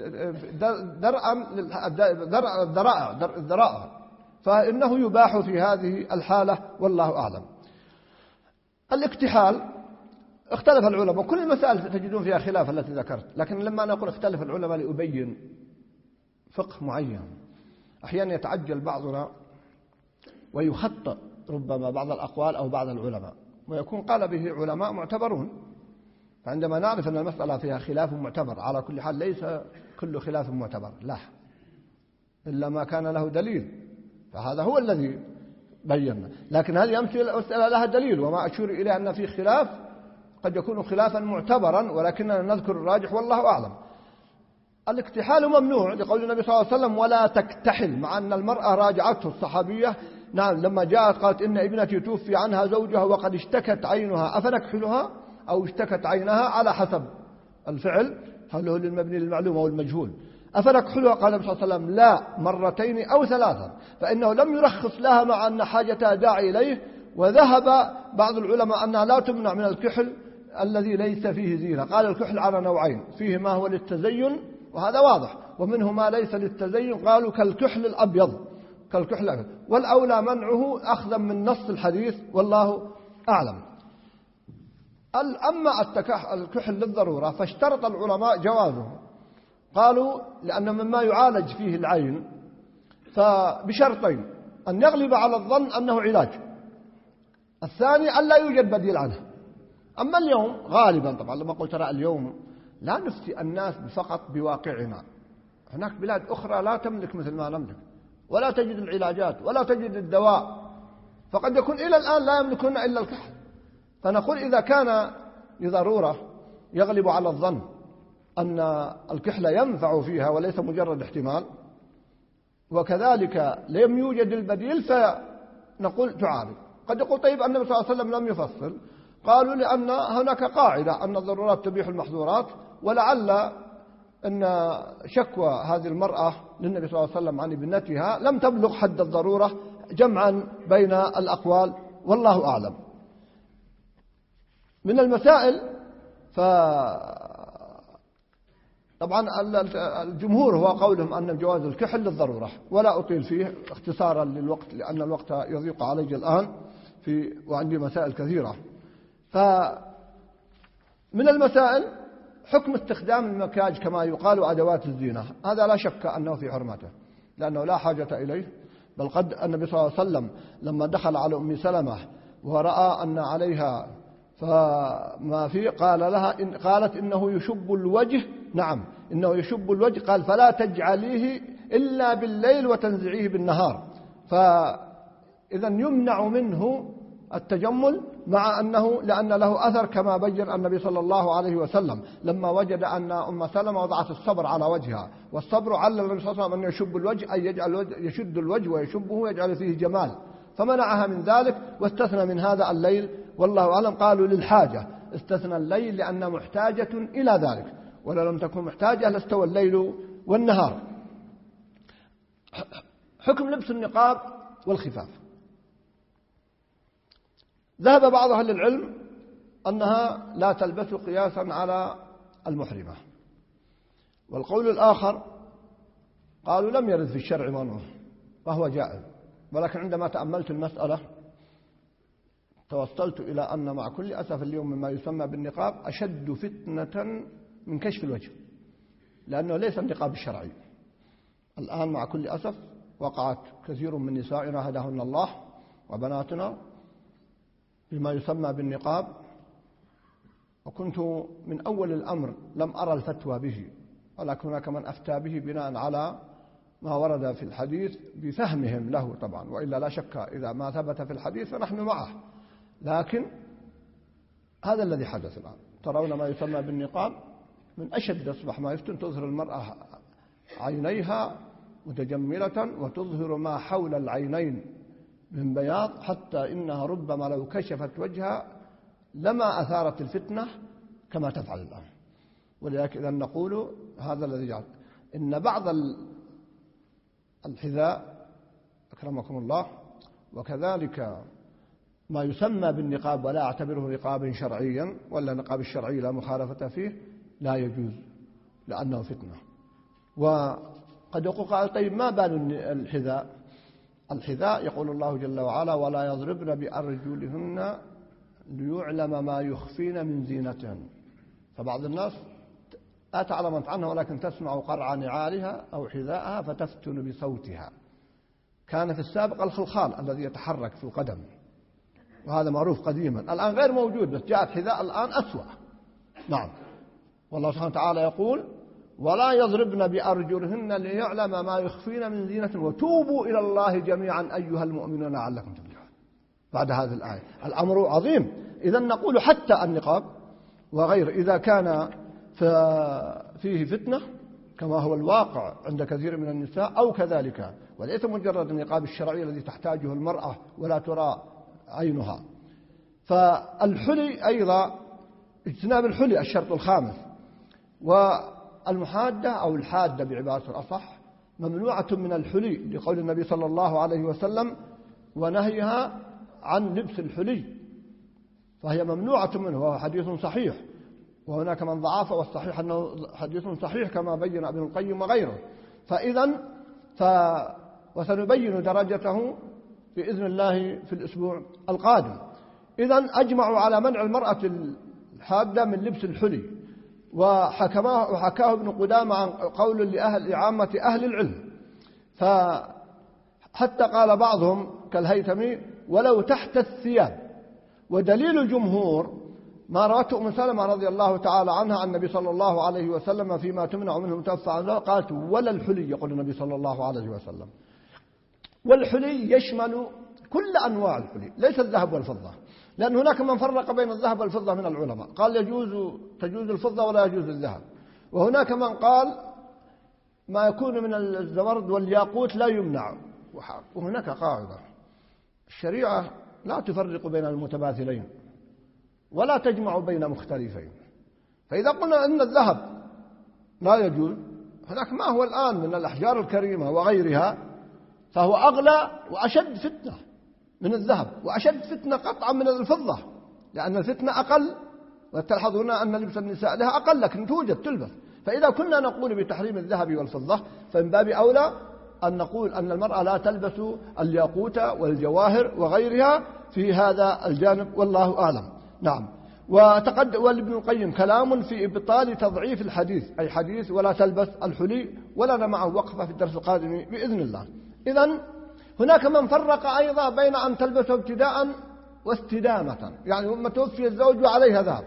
درءا الذرائع الذرائع فإنه يباح في هذه الحالة والله أعلم. الاكتحال اختلف العلماء، كل المسائل تجدون فيها خلاف التي ذكرت، لكن لما نقول اختلف العلماء لأبين فقه معين. أحيانا يتعجل بعضنا ويخطئ ربما بعض الأقوال أو بعض العلماء، ويكون قال به علماء معتبرون، فعندما نعرف أن المسألة فيها خلاف معتبر، على كل حال ليس كل خلاف معتبر، لا، إلا ما كان له دليل، فهذا هو الذي بينا. لكن هذه أمثلة لها دليل، وما أشير إلى أن في خلاف قد يكون خلافا معتبرا، ولكننا نذكر الراجح والله أعلم. الاكتحال ممنوع لقول النبي صلى الله عليه وسلم ولا تكتحل، مع أن المرأة راجعته الصحابية، نعم، لما جاءت قالت إن ابنتي توفي عنها زوجها وقد اشتكت عينها أفنكحلها أو اشتكت عينها، على حسب الفعل، هل هو للمبني للمعلوم أو المجهول. أفنكحلها؟ قال النبي صلى الله عليه وسلم لا، مرتين أو ثلاثا، فإنه لم يرخص لها مع أن حاجتها داعي إليه. وذهب بعض العلماء أنها لا تمنع من الكحل الذي ليس فيه زينة، قال الكحل على نوعين، فيه ما هو للتزين وهذا واضح، ومنه ما ليس للتزين، قالوا كالكحل الأبيض، كالكحل الأبيض، والأولى منعه أخذا من نص الحديث والله أعلم. أما الكحل للضرورة فاشترط العلماء جوازه، قالوا لأن مما يعالج فيه العين فبشرطين: أن يغلب على الظن أنه علاج، الثاني أن لا يوجد بديل عنه. أما اليوم غالبا، طبعا لما قلت ترى اليوم لا نفتي الناس فقط بواقعنا، هناك بلاد أخرى لا تملك مثل ما نملك، ولا تجد العلاجات ولا تجد الدواء، فقد يكون إلى الآن لا يملكون إلا الكحل. فنقول إذا كان لضرورة يغلب على الظن أن الكحل ينفع فيها وليس مجرد احتمال، وكذلك لم يوجد البديل، فنقول تعالج. قد يقول طيب النبي صلى الله عليه وسلم لم يفصل، قالوا لأن هناك قاعدة أن الضرورات تبيح المحظورات، ولعل أن شكوى هذه المرأة للنبي صلى الله عليه وسلم عن ابنتها لم تبلغ حد الضرورة، جمعا بين الأقوال والله أعلم. من المسائل، ف طبعا الجمهور هو قولهم أن جواز الكحل للضرورة، ولا أطيل فيه اختصارا للوقت لأن الوقت يضيق علي الآن في وعندي مسائل كثيرة. فمن المسائل حكم استخدام المكياج كما يقال أدوات الزينة، هذا لا شك أنه في حرمته لأنه لا حاجة إليه، بل قد النبي صلى الله عليه وسلم لما دخل على أم سلمة ورأى أن عليها فما في قال لها إن قالت إنه يشب الوجه، نعم إنه يشب الوجه، قال فلا تجعليه إلا بالليل وتنزعيه بالنهار، فإذا يمنع منه التجمل، مع أنه لأن له أثر كما بين النبي صلى الله عليه وسلم لما وجد أن أم سلمة وضعت الصبر على وجهها، والصبر علم النبي صلى الله عليه وسلم أن يشب الوجه أي يجعل الوجه يشد الوجه ويشبه ويجعل فيه جمال، فمنعها من ذلك واستثنى من هذا الليل والله أعلم. قالوا للحاجة استثنى الليل لأن محتاجة إلى ذلك، ولو لم تكن محتاجة لاستوى الليل والنهار. حكم لبس النقاب والخفاف، ذهب بعض أهل العلم أنها لا تلبس قياسا على المحرمة، والقول الآخر قالوا لم يرد في الشرع منعه فهو جائز، ولكن عندما تأملت المسألة توصلت إلى أن مع كل أسف اليوم مما يسمى بالنقاب أشد فتنة من كشف الوجه، لأنه ليس النقاب الشرعي. الآن مع كل أسف وقعت كثير من نسائنا هداهن الله وبناتنا بما يسمى بالنقاب، وكنت من أول الأمر لم أرى الفتوى به، ولكن هناك من أفتى به بناء على ما ورد في الحديث بفهمهم له طبعا، وإلا لا شك إذا ما ثبت في الحديث فنحن معه، لكن هذا الذي حدث الآن. ترون ما يسمى بالنقاب من أشد أصبح ما يفتن، تظهر المرأة عينيها متجملة وتظهر ما حول العينين من بياض، حتى إنها ربما لو كشفت وجهها لما أثارت الفتنة كما تفعل الآن. ولذلك إذا نقول هذا الذي جعل إن بعض الحذاء أكرمكم الله، وكذلك ما يسمى بالنقاب ولا أعتبره نقابا شرعيا، ولا نقاب الشرعي لا مخالفة فيه، لا يجوز لأنه فتنة. وقد يقول قال طيب ما بال الحذاء؟ الحذاء يقول الله جل وعلا ولا يضربن بأرجلهن ليعلم ما يخفين من زينتهن. فبعض الناس لا تعلم أنت عنها ولكن تسمع قرع نعالها أو حذاءها فتفتن بصوتها. كان في السابق الخلخال الذي يتحرك في القدم، وهذا معروف قديما، الآن غير موجود، بس جاءت حذاء الآن أسوأ. نعم. والله سبحانه وتعالى يقول: ولا يضربن بأرجلهن ليعلم ما يخفين من زينتهن وتوبوا إلى الله جميعا أيها المؤمنون لعلكم تفلحون. بعد هذه الآية الأمر عظيم. إذا نقول حتى النقاب وغير إذا كان فيه فتنة كما هو الواقع عند كثير من النساء أو كذلك، وليس مجرد النقاب الشرعي الذي تحتاجه المرأة ولا ترى عينها. فالحلي أيضا اجتناب الحلي الشرط الخامس. والمحادة أو الحادة بعبارة الأصح ممنوعة من الحلي لقول النبي صلى الله عليه وسلم: ونهيها عن لبس الحلي، فهي ممنوعة منه، وهو حديث صحيح. وهناك من ضعف، والصحيح أنه حديث صحيح كما بين ابن القيم وغيره. فإذا ف... وسنبين درجته بإذن الله في الأسبوع القادم. إذا أجمعوا على منع المرأة الحادة من لبس الحلي، وحكماه وحكاه ابن قدامة عن قول لأهل لعامة أهل العلم، فحتى قال بعضهم كالهيثمي: ولو تحت الثياب. ودليل الجمهور ما روته أم سلمة رضي الله تعالى عنها عن النبي صلى الله عليه وسلم فيما تمنع منه المتوفى عنه، قالت: ولا الحلي، يقول النبي صلى الله عليه وسلم. والحلي يشمل كل أنواع الحلي، ليس الذهب والفضة، لأن هناك من فرق بين الذهب والفضة من العلماء، قال يجوز تجوز الفضة ولا يجوز الذهب. وهناك من قال ما يكون من الزمرد والياقوت لا يمنع. وهناك قاعدة: الشريعة لا تفرق بين المتماثلين ولا تجمع بين مختلفين. فإذا قلنا أن الذهب لا يجوز، هناك ما هو الآن من الأحجار الكريمة وغيرها فهو أغلى وأشد فتنة من الذهب، وأشد فتنة قطعا من الفضة، لأن الفتنة أقل، وتلاحظون أن لبس النساء لها أقل لكن توجد تلبس. فإذا كنا نقول بتحريم الذهب والفضة فمن باب أولى أن نقول أن المرأة لا تلبس الياقوت والجواهر وغيرها في هذا الجانب، والله أعلم. نعم. وتقد والابن القيم كلام في إبطال تضعيف الحديث، أي حديث ولا تلبس الحلي، ولنا معه وقفة في الدرس القادم بإذن الله. إذن هناك من فرق أيضا بين أن تلبسه ابتداء واستدامة، يعني لما توفي الزوج وعليها ذهب،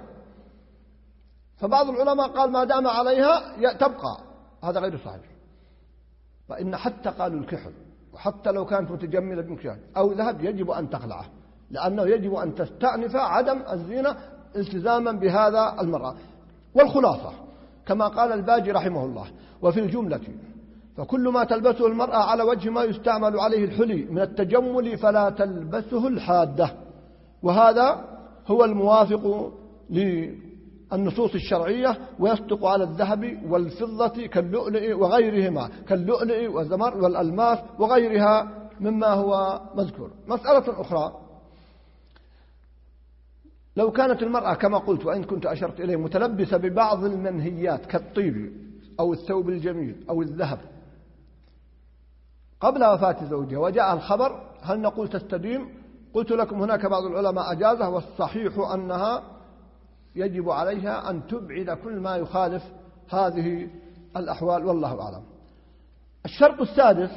فبعض العلماء قال ما دام عليها تبقى، هذا غير صحيح. فإن حتى قالوا الكحل، وحتى لو كانت متجملة بمكياج أو ذهب يجب أن تخلعه، لأنه يجب أن تستأنف عدم الزينة التزاما بهذا المرأة. والخلاصة كما قال الباجي رحمه الله: وفي الجملة فكل ما تلبسه المرأة على وجه ما يستعمل عليه الحلي من التجمل فلا تلبسه الحادة. وهذا هو الموافق للنصوص الشرعية، ويصدق على الذهب والفضة كاللؤلؤ وغيرهما، كاللؤلؤ والزمر والألماس وغيرها مما هو مذكور. مسألة أخرى: لو كانت المرأة كما قلت وإن كنت أشرت إليه متلبسة ببعض المنهيات كالطيب أو الثوب الجميل أو الذهب قبل وفاة زوجها وجاء الخبر، هل نقول تستديم؟ قلت لكم هناك بعض العلماء أجازه، والصحيح أنها يجب عليها أن تبعد كل ما يخالف هذه الأحوال، والله أعلم. الشرط السادس: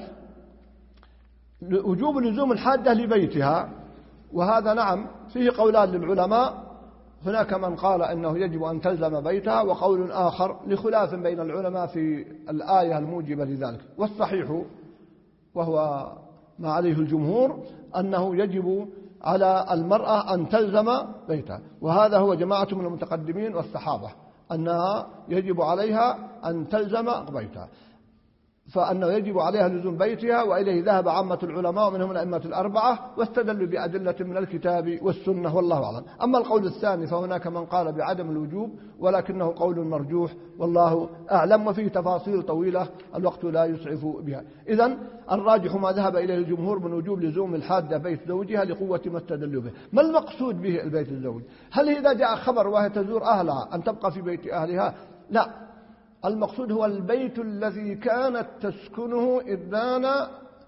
وجوب لزوم الحادة لبيتها، وهذا نعم فيه قولان للعلماء، هناك من قال أنه يجب أن تلزم بيتها، وقول آخر لخلاف بين العلماء في الآية الموجبة لذلك. والصحيح وهو ما عليه الجمهور أنه يجب على المرأة أن تلزم بيتها، وهذا هو جماعة من المتقدمين والصحابة أنها يجب عليها أن تلزم بيتها، فأنه يجب عليها لزوم بيتها، وإليه ذهب عامة العلماء منهم الأئمة الأربعة، واستدلوا بأدلة من الكتاب والسنة، والله أعلم. أما القول الثاني فهناك من قال بعدم الوجوب، ولكنه قول مرجوح والله أعلم، وفيه تفاصيل طويلة الوقت لا يسعف بها. إذن الراجح ما ذهب إليه الجمهور من وجوب لزوم الحادة بيت زوجها لقوة ما استدلوا به. ما المقصود به البيت الزوج؟ هل إذا جاء خبر وهي تزور أهلها أن تبقى في بيت أهلها؟ لا، المقصود هو البيت الذي كانت تسكنه إذان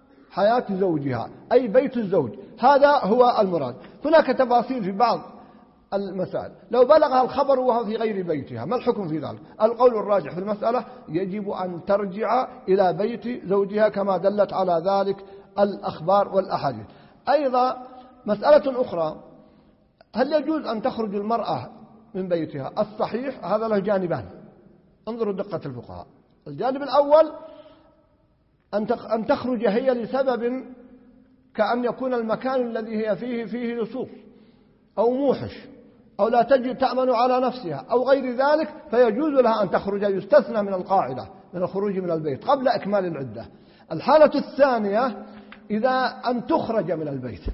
حياة زوجها، أي بيت الزوج، هذا هو المراد. هناك تفاصيل في بعض المسائل. لو بلغها الخبر وهو في غير بيتها ما الحكم في ذلك؟ القول الراجح في المسألة يجب أن ترجع إلى بيت زوجها كما دلت على ذلك الأخبار والأحاديث. أيضا مسألة أخرى، هل يجوز أن تخرج المرأة من بيتها؟ الصحيح هذا له جانبان، انظروا دقة الفقهاء. الجانب الأول أن تخرج هي لسبب كأن يكون المكان الذي هي فيه فيه لصوص أو موحش أو لا تجد تأمن على نفسها أو غير ذلك، فيجوز لها أن تخرج، يستثنى من القاعدة من الخروج من البيت قبل إكمال العدة. الحالة الثانية إذا أن تخرج من البيت،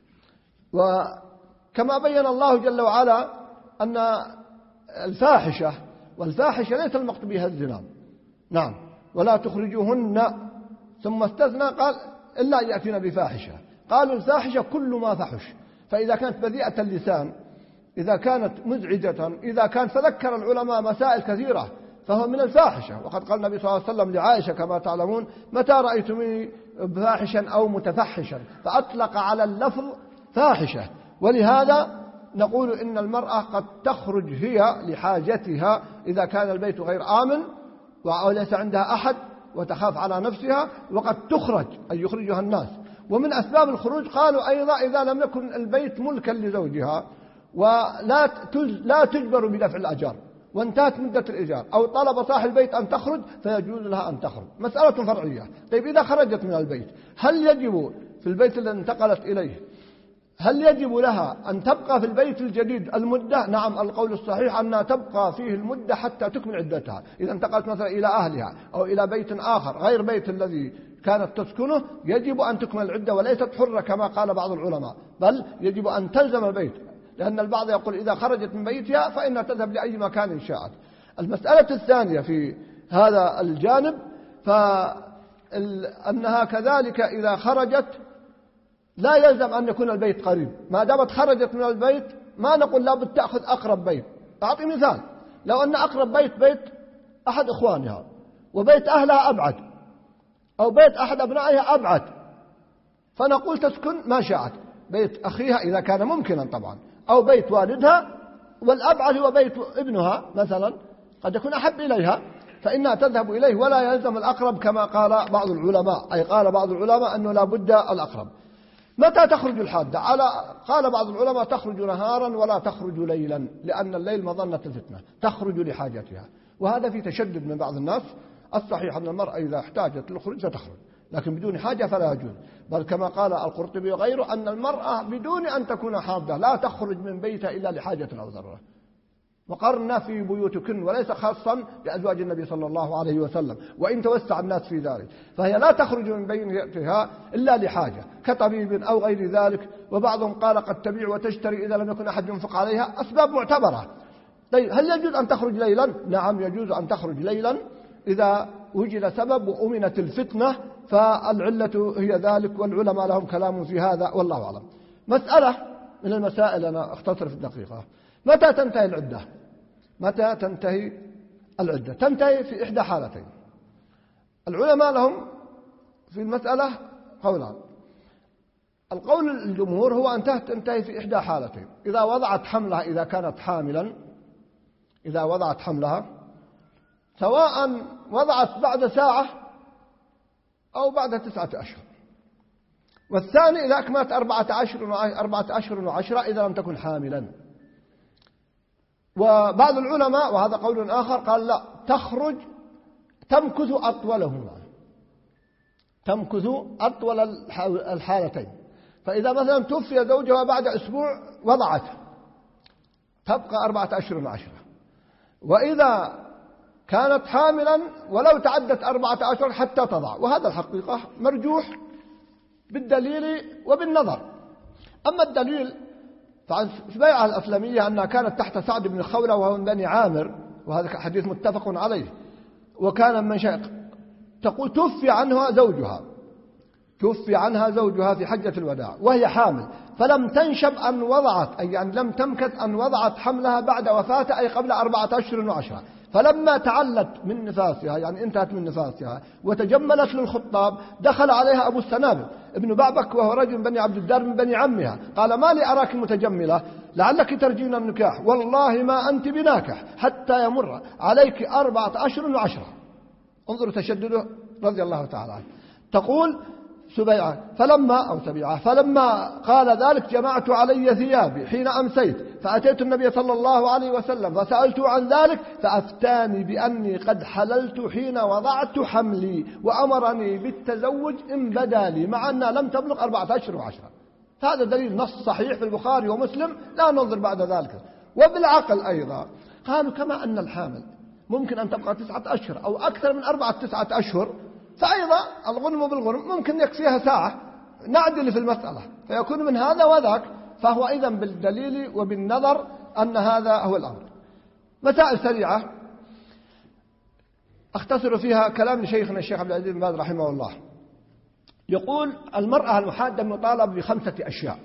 وكما بين الله جل وعلا أن الفاحشة، والفاحشة ليس المقصود بها الزنا، نعم، ولا تخرجوهن، ثم استثنى قال إلا يأتين بفاحشة. قالوا الفاحشة كل ما فحش، فإذا كانت بذيئة اللسان، إذا كانت مزعجة، إذا كان فذكر العلماء مسائل كثيرة فهو من الفاحشة. وقد قال النبي صلى الله عليه وسلم لعائشة كما تعلمون: متى رأيتمني فاحشا أو متفحشا، فأطلق على اللفظ فاحشة. ولهذا نقول إن المرأة قد تخرج هي لحاجتها إذا كان البيت غير آمن وليس عندها أحد وتخاف على نفسها، وقد تخرج أي يخرجها الناس. ومن أسباب الخروج قالوا أيضا إذا لم يكن البيت ملكا لزوجها ولا لا تجبر بدفع الأجار وانتهت مدة الإيجار، أو طلب صاحب البيت أن تخرج فيجوز لها أن تخرج. مسألة فرعية. طيب إذا خرجت من البيت هل يجب في البيت الذي انتقلت إليه هل يجب لها أن تبقى في البيت الجديد المدة؟ نعم، القول الصحيح أنها تبقى فيه المدة حتى تكمل عدتها. إذا انتقلت مثلا إلى أهلها أو إلى بيت آخر غير بيت الذي كانت تسكنه يجب أن تكمل العدة، وليست حرة كما قال بعض العلماء، بل يجب أن تلزم البيت، لأن البعض يقول إذا خرجت من بيتها فإنها تذهب لأي مكان شاءت. المسألة الثانية في هذا الجانب فأنها كذلك إذا خرجت لا يلزم أن يكون البيت قريب. ما دامت خرجت من البيت ما نقول لا بد تأخذ أقرب بيت. أعطي مثال: لو أن أقرب بيت بيت أحد إخوانها وبيت أهلها أبعد، أو بيت أحد أبنائها أبعد، فنقول تسكن ما شاءت بيت أخيها إذا كان ممكنا طبعا، أو بيت والدها، والأبعد هو بيت ابنها مثلا قد يكون أحب إليها فإنها تذهب إليه، ولا يلزم الأقرب كما قال بعض العلماء. أي قال بعض العلماء أنه لا بد الأقرب. متى تخرج الحادة؟ على قال بعض العلماء تخرج نهارا ولا تخرج ليلا، لأن الليل مظنة الفتنة، تخرج لحاجتها، وهذا في تشدد من بعض الناس. الصحيح أن المرأة إذا احتاجت للخروج ستخرج، لكن بدون حاجة فلا يجوز. بل كما قال القرطبي وغيره أن المرأة بدون أن تكون حاضة لا تخرج من بيتها إلا لحاجة أو ضرورة. وقرنا في بيوتكن، وليس خاصا بأزواج النبي صلى الله عليه وسلم، وإن توسع الناس في ذلك، فهي لا تخرج من بيتها إلا لحاجة كطبيب أو غير ذلك. وبعضهم قال قد تبيع وتشتري إذا لم يكن أحد ينفق عليها، أسباب معتبرة. طيب هل يجوز أن تخرج ليلا؟ نعم يجوز أن تخرج ليلا إذا وجد سبب وأمنت الفتنة، فالعلة هي ذلك، والعلماء لهم كلام في هذا والله أعلم. مسألة من المسائل أنا أختصر في الدقيقة: متى تنتهي العدة؟ متى تنتهي العدة؟ تنتهي في إحدى حالتين. العلماء لهم في المسألة قولان. القول الجمهور هو أن تنتهي في إحدى حالتين: إذا وضعت حملها، إذا كانت حاملا، إذا وضعت حملها سواء وضعت بعد ساعة أو بعد تسعة أشهر. والثاني إذا أكملت أربعة أشهر أربعة أشهر وعشرة إذا لم تكن حاملا. وبعض العلماء وهذا قول آخر قال لا، تخرج تمكث أطولهما، تمكث أطول الحالتين. فإذا مثلا توفي زوجها بعد أسبوع وضعته تبقى أربعة أشهر وعشرة. وإذا كانت حاملا ولو تعدت أربعة أشهر حتى تضع، وهذا الحقيقة مرجوح بالدليل وبالنظر. أما الدليل فعن سبيعة الأسلمية أنها كانت تحت سعد بن خولة وهو من بني عامر، وهذا حديث متفق عليه، وكان من شيخ تقول توفي عنها زوجها توفي عنها زوجها في حجة الوداع وهي حامل، فلم تنشب أن وضعت، أي يعني لم تمكث أن وضعت حملها بعد وفاته، أي قبل أربعة أشهر وعشرة. فلما تعلت من نفاسها يعني انتهت من نفاسها وتجملت للخطاب دخل عليها أبو السنابل ابن بعبك وهو رجل من بني عبد الدار من بني عمها، قال ما لي أراك متجملة لعلك ترجين النكاح، والله ما أنت بناكح حتى يمر عليك أربعة أشهر وعشرة. انظروا تشدده رضي الله تعالى عنه. تقول سبيعة فلما أو سبيعة فلما قال ذلك جمعت علي ثيابي حين أمسيت فأتيت النبي صلى الله عليه وسلم فسألته عن ذلك فأفتاني بأني قد حللت حين وضعت حملي وأمرني بالتزوج إن بدا لي، مع أنها لم تبلغ أربعة أشهر وعشرة. هذا دليل نص صحيح في البخاري ومسلم، لا ننظر بعد ذلك. وبالعقل أيضا قالوا كما أن الحامل ممكن أن تبقى تسعة أشهر أو أكثر من أربعة تسعة أشهر، فأيضا الغنم بالغنم ممكن يكفيها ساعة، نعدل في المسألة فيكون من هذا وذاك. فهو أيضا بالدليل وبالنظر أن هذا هو الأمر. مسائل سريعة أختصر فيها كلام لشيخنا الشيخ عبد العزيز بن باز رحمه الله. يقول المرأة المحادة مطالب بخمسة أشياء: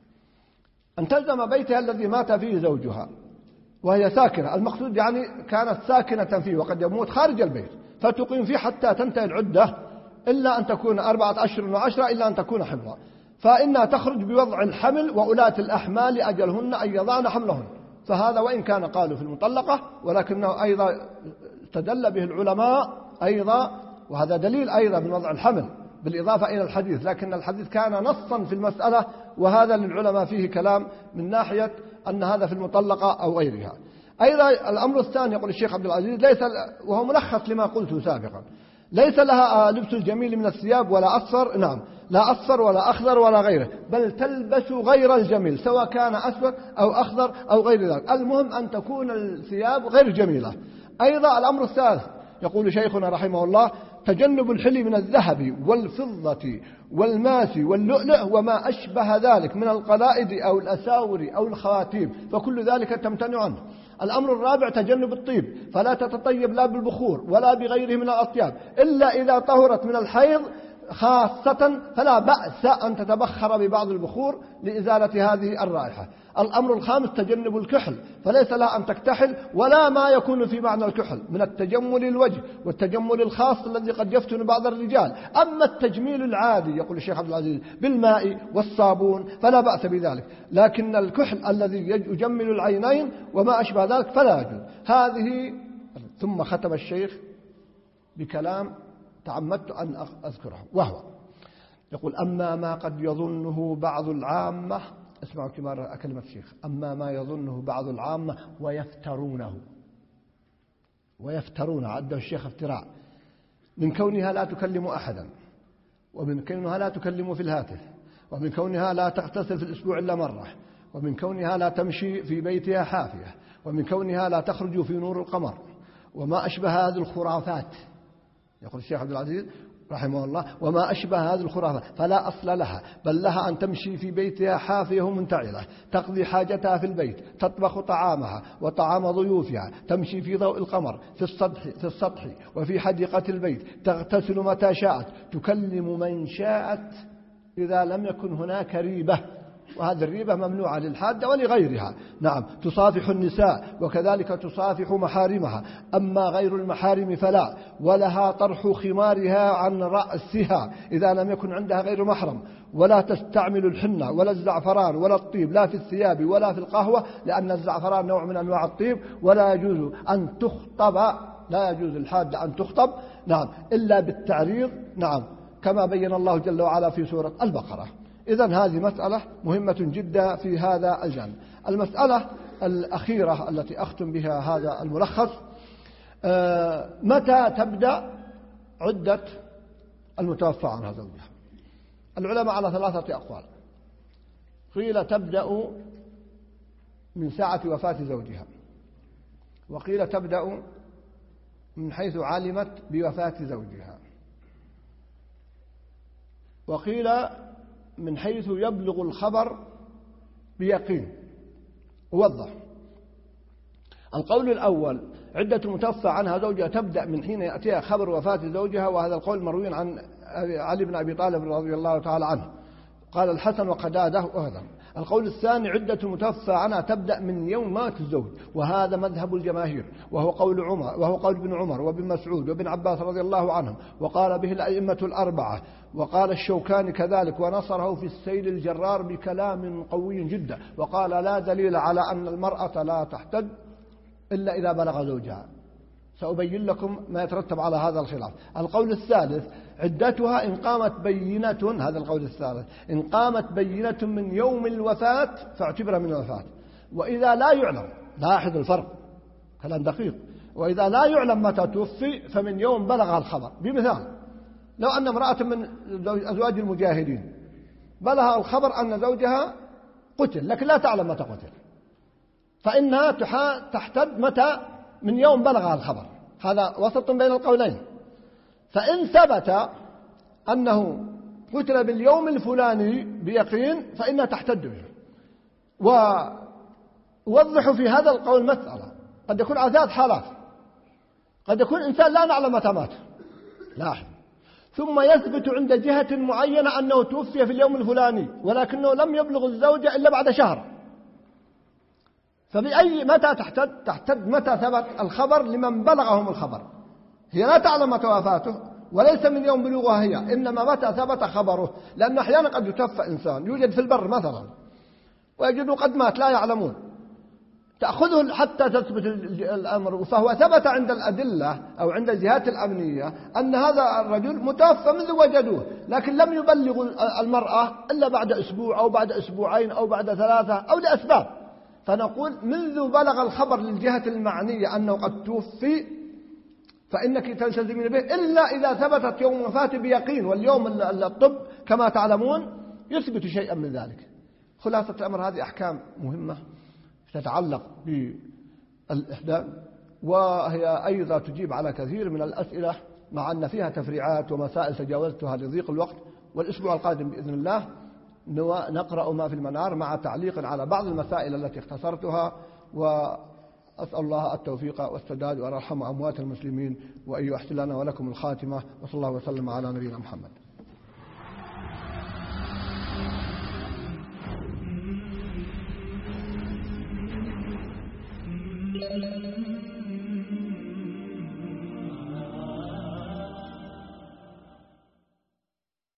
أن تلزم بيتها الذي مات فيه زوجها وهي ساكنة، المقصود يعني كانت ساكنة فيه وقد يموت خارج البيت، فتقيم فيه حتى تنتهي العدة، إلا أن تكون أربعة أشهر وعشرة إلا أن تكون حمضا، فإنها تخرج بوضع الحمل وأولاة الأحمال أجلهن أن يضعن حملهن. فهذا وإن كان قالوا في المطلقة ولكنه أيضا استدل به العلماء أيضا، وهذا دليل أيضا من وضع الحمل بالإضافة إلى الحديث، لكن الحديث كان نصا في المسألة، وهذا للعلماء فيه كلام من ناحية أن هذا في المطلقة أو غيرها. أيضا الأمر الثاني يقول الشيخ عبد العزيز ليس، وهو ملخص لما قلته سابقا، ليس لها لبس الجميل من الثياب ولا أصفر، نعم لا أصفر ولا أخضر ولا غيره، بل تلبس غير الجميل سواء كان أصفر أو أخضر أو غير ذلك، المهم أن تكون الثياب غير جميلة. أيضا الأمر الثالث يقول شيخنا رحمه الله تجنب الحلي من الذهب والفضة والماس واللؤلؤ وما أشبه ذلك من القلائد أو الأساور أو الخواتيم، فكل ذلك تمتنع عنه. الأمر الرابع تجنب الطيب، فلا تتطيب لا بالبخور ولا بغيره من الأطياب إلا إذا طهرت من الحيض خاصة، فلا بأس أن تتبخر ببعض البخور لإزالة هذه الرائحة. الأمر الخامس تجنب الكحل، فليس لها أن تكتحل ولا ما يكون في معنى الكحل من التجمل الوجه والتجمل الخاص الذي قد يفتن بعض الرجال. أما التجميل العادي يقول الشيخ عبد العزيز بالماء والصابون فلا بأس بذلك، لكن الكحل الذي يجمل العينين وما أشبه ذلك فلا يجوز. هذه. ثم ختم الشيخ بكلام تعمدت أن أذكره، وهو يقول أما ما قد يظنه بعض العامة، اسمعوا كما كلمة الشيخ، أما ما يظنه بعض العامة ويفترونه ويفترون عده الشيخ افتراء، من كونها لا تكلم أحدا، ومن كونها لا تكلم في الهاتف، ومن كونها لا تغتسل في الأسبوع إلا مرة، ومن كونها لا تمشي في بيتها حافية، ومن كونها لا تخرج في نور القمر، وما أشبه هذه الخرافات. يقول الشيخ عبد العزيز رحمه الله وما أشبه هذه الخرافة فلا أصل لها، بل لها أن تمشي في بيتها حافية ومنتعلة، تقضي حاجتها في البيت، تطبخ طعامها وطعام ضيوفها، تمشي في ضوء القمر في السطح, في السطح وفي حديقة البيت، تغتسل متى شاءت، تكلم من شاءت إذا لم يكن هناك ريبة، وهذه الريبة ممنوعة للحادة ولغيرها. نعم تصافح النساء وكذلك تصافح محارمها، أما غير المحارم فلا، ولها طرح خمارها عن رأسها إذا لم يكن عندها غير محرم، ولا تستعمل الحنة ولا الزعفران ولا الطيب لا في الثياب ولا في القهوة، لأن الزعفران نوع من أنواع الطيب، ولا يجوز أن تخطب، لا يجوز الحادة أن تخطب نعم إلا بالتعريض، نعم كما بين الله جل وعلا في سورة البقرة. إذن هذه مسألة مهمة جدا في هذا الجانب. المسألة الأخيرة التي أختم بها هذا الملخص، متى تبدأ عدة المتوفى عنها زوجها؟ العلماء على ثلاثة أقوال. قيل تبدأ من ساعة وفاة زوجها، وقيل تبدأ من حيث علمت بوفاة زوجها، وقيل من حيث يبلغ الخبر بيقين. ووضح القول الأول عدة المتوفى عنها زوجها تبدأ من حين يأتيها خبر وفاة زوجها، وهذا القول مروي عن علي بن أبي طالب رضي الله تعالى عنه، قال الحسن وقتادة وهذا. القول الثاني عدة المتوفى عنها تبدأ من يوم مات الزوج، وهذا مذهب الجماهير، وهو قول عمر وهو قول ابن عمر وابن مسعود وابن عباس رضي الله عنهم، وقال به الأئمة الأربعة، وقال الشوكاني كذلك، ونصره في السيل الجرار بكلام قوي جدا، وقال لا دليل على أن المرأة لا تحتد إلا إذا بلغ زوجها. سأبين لكم ما يترتب على هذا الخلاف. القول الثالث عدتها إن قامت بينة، هذا القول الثالث، إن قامت بينة من يوم الوفاة فاعتبر من الوفاة، وإذا لا يعلم، لاحظ الفرق كلام دقيق، وإذا لا يعلم متى توفي فمن يوم بلغ الخبر. بمثال لو أن امرأة من أزواج المجاهدين بلغ الخبر أن زوجها قتل لكن لا تعلم متى قتل، فإنها تحتد متى؟ من يوم بلغ الخبر. هذا وسط بين القولين. فإن ثبت أنه قتل باليوم الفلاني بيقين فإنها تحتد به. ووضح في هذا القول مسألة، قد يكون على ثلاث حالات. قد يكون إنسان لا نعلم متى مات، لاحظ، ثم يثبت عند جهة معينة أنه توفي في اليوم الفلاني ولكنه لم يبلغ الزوجة إلا بعد شهر، فبأي متى تحتد؟ تحتد متى ثبت الخبر لمن بلغهم الخبر. هي لا تعلم متى وفاته وليس من يوم بلوغها هي، إنما متى ثبت خبره، لأن أحيانا قد يتوفى إنسان يوجد في البر مثلا ويجدوا قد مات لا يعلمون، تأخذه حتى تثبت الأمر، فهو ثبت عند الأدلة أو عند الجهات الأمنية أن هذا الرجل متوفى منذ وجدوه، لكن لم يبلغوا المرأة إلا بعد أسبوع أو بعد أسبوعين أو بعد ثلاثة أو لأسباب، فنقول منذ بلغ الخبر للجهة المعنية أنه قد توفي فإنك تلتزمين به، إلا إذا ثبتت يوم وفاته بيقين، واليوم الطب كما تعلمون يثبت شيئا من ذلك. خلاصة الأمر هذه أحكام مهمة تتعلق بالإحداث، وهي أيضا تجيب على كثير من الأسئلة، مع أن فيها تفريعات ومسائل تجاوزتها لضيق الوقت. والأسبوع القادم بإذن الله نقرأ ما في المنار مع تعليق على بعض المسائل التي اختصرتها، وأسأل الله التوفيق والسداد وأن يرحم أموات المسلمين وأن يحسن لنا ولكم الخاتمة، وصلى الله وسلم على نبينا محمد.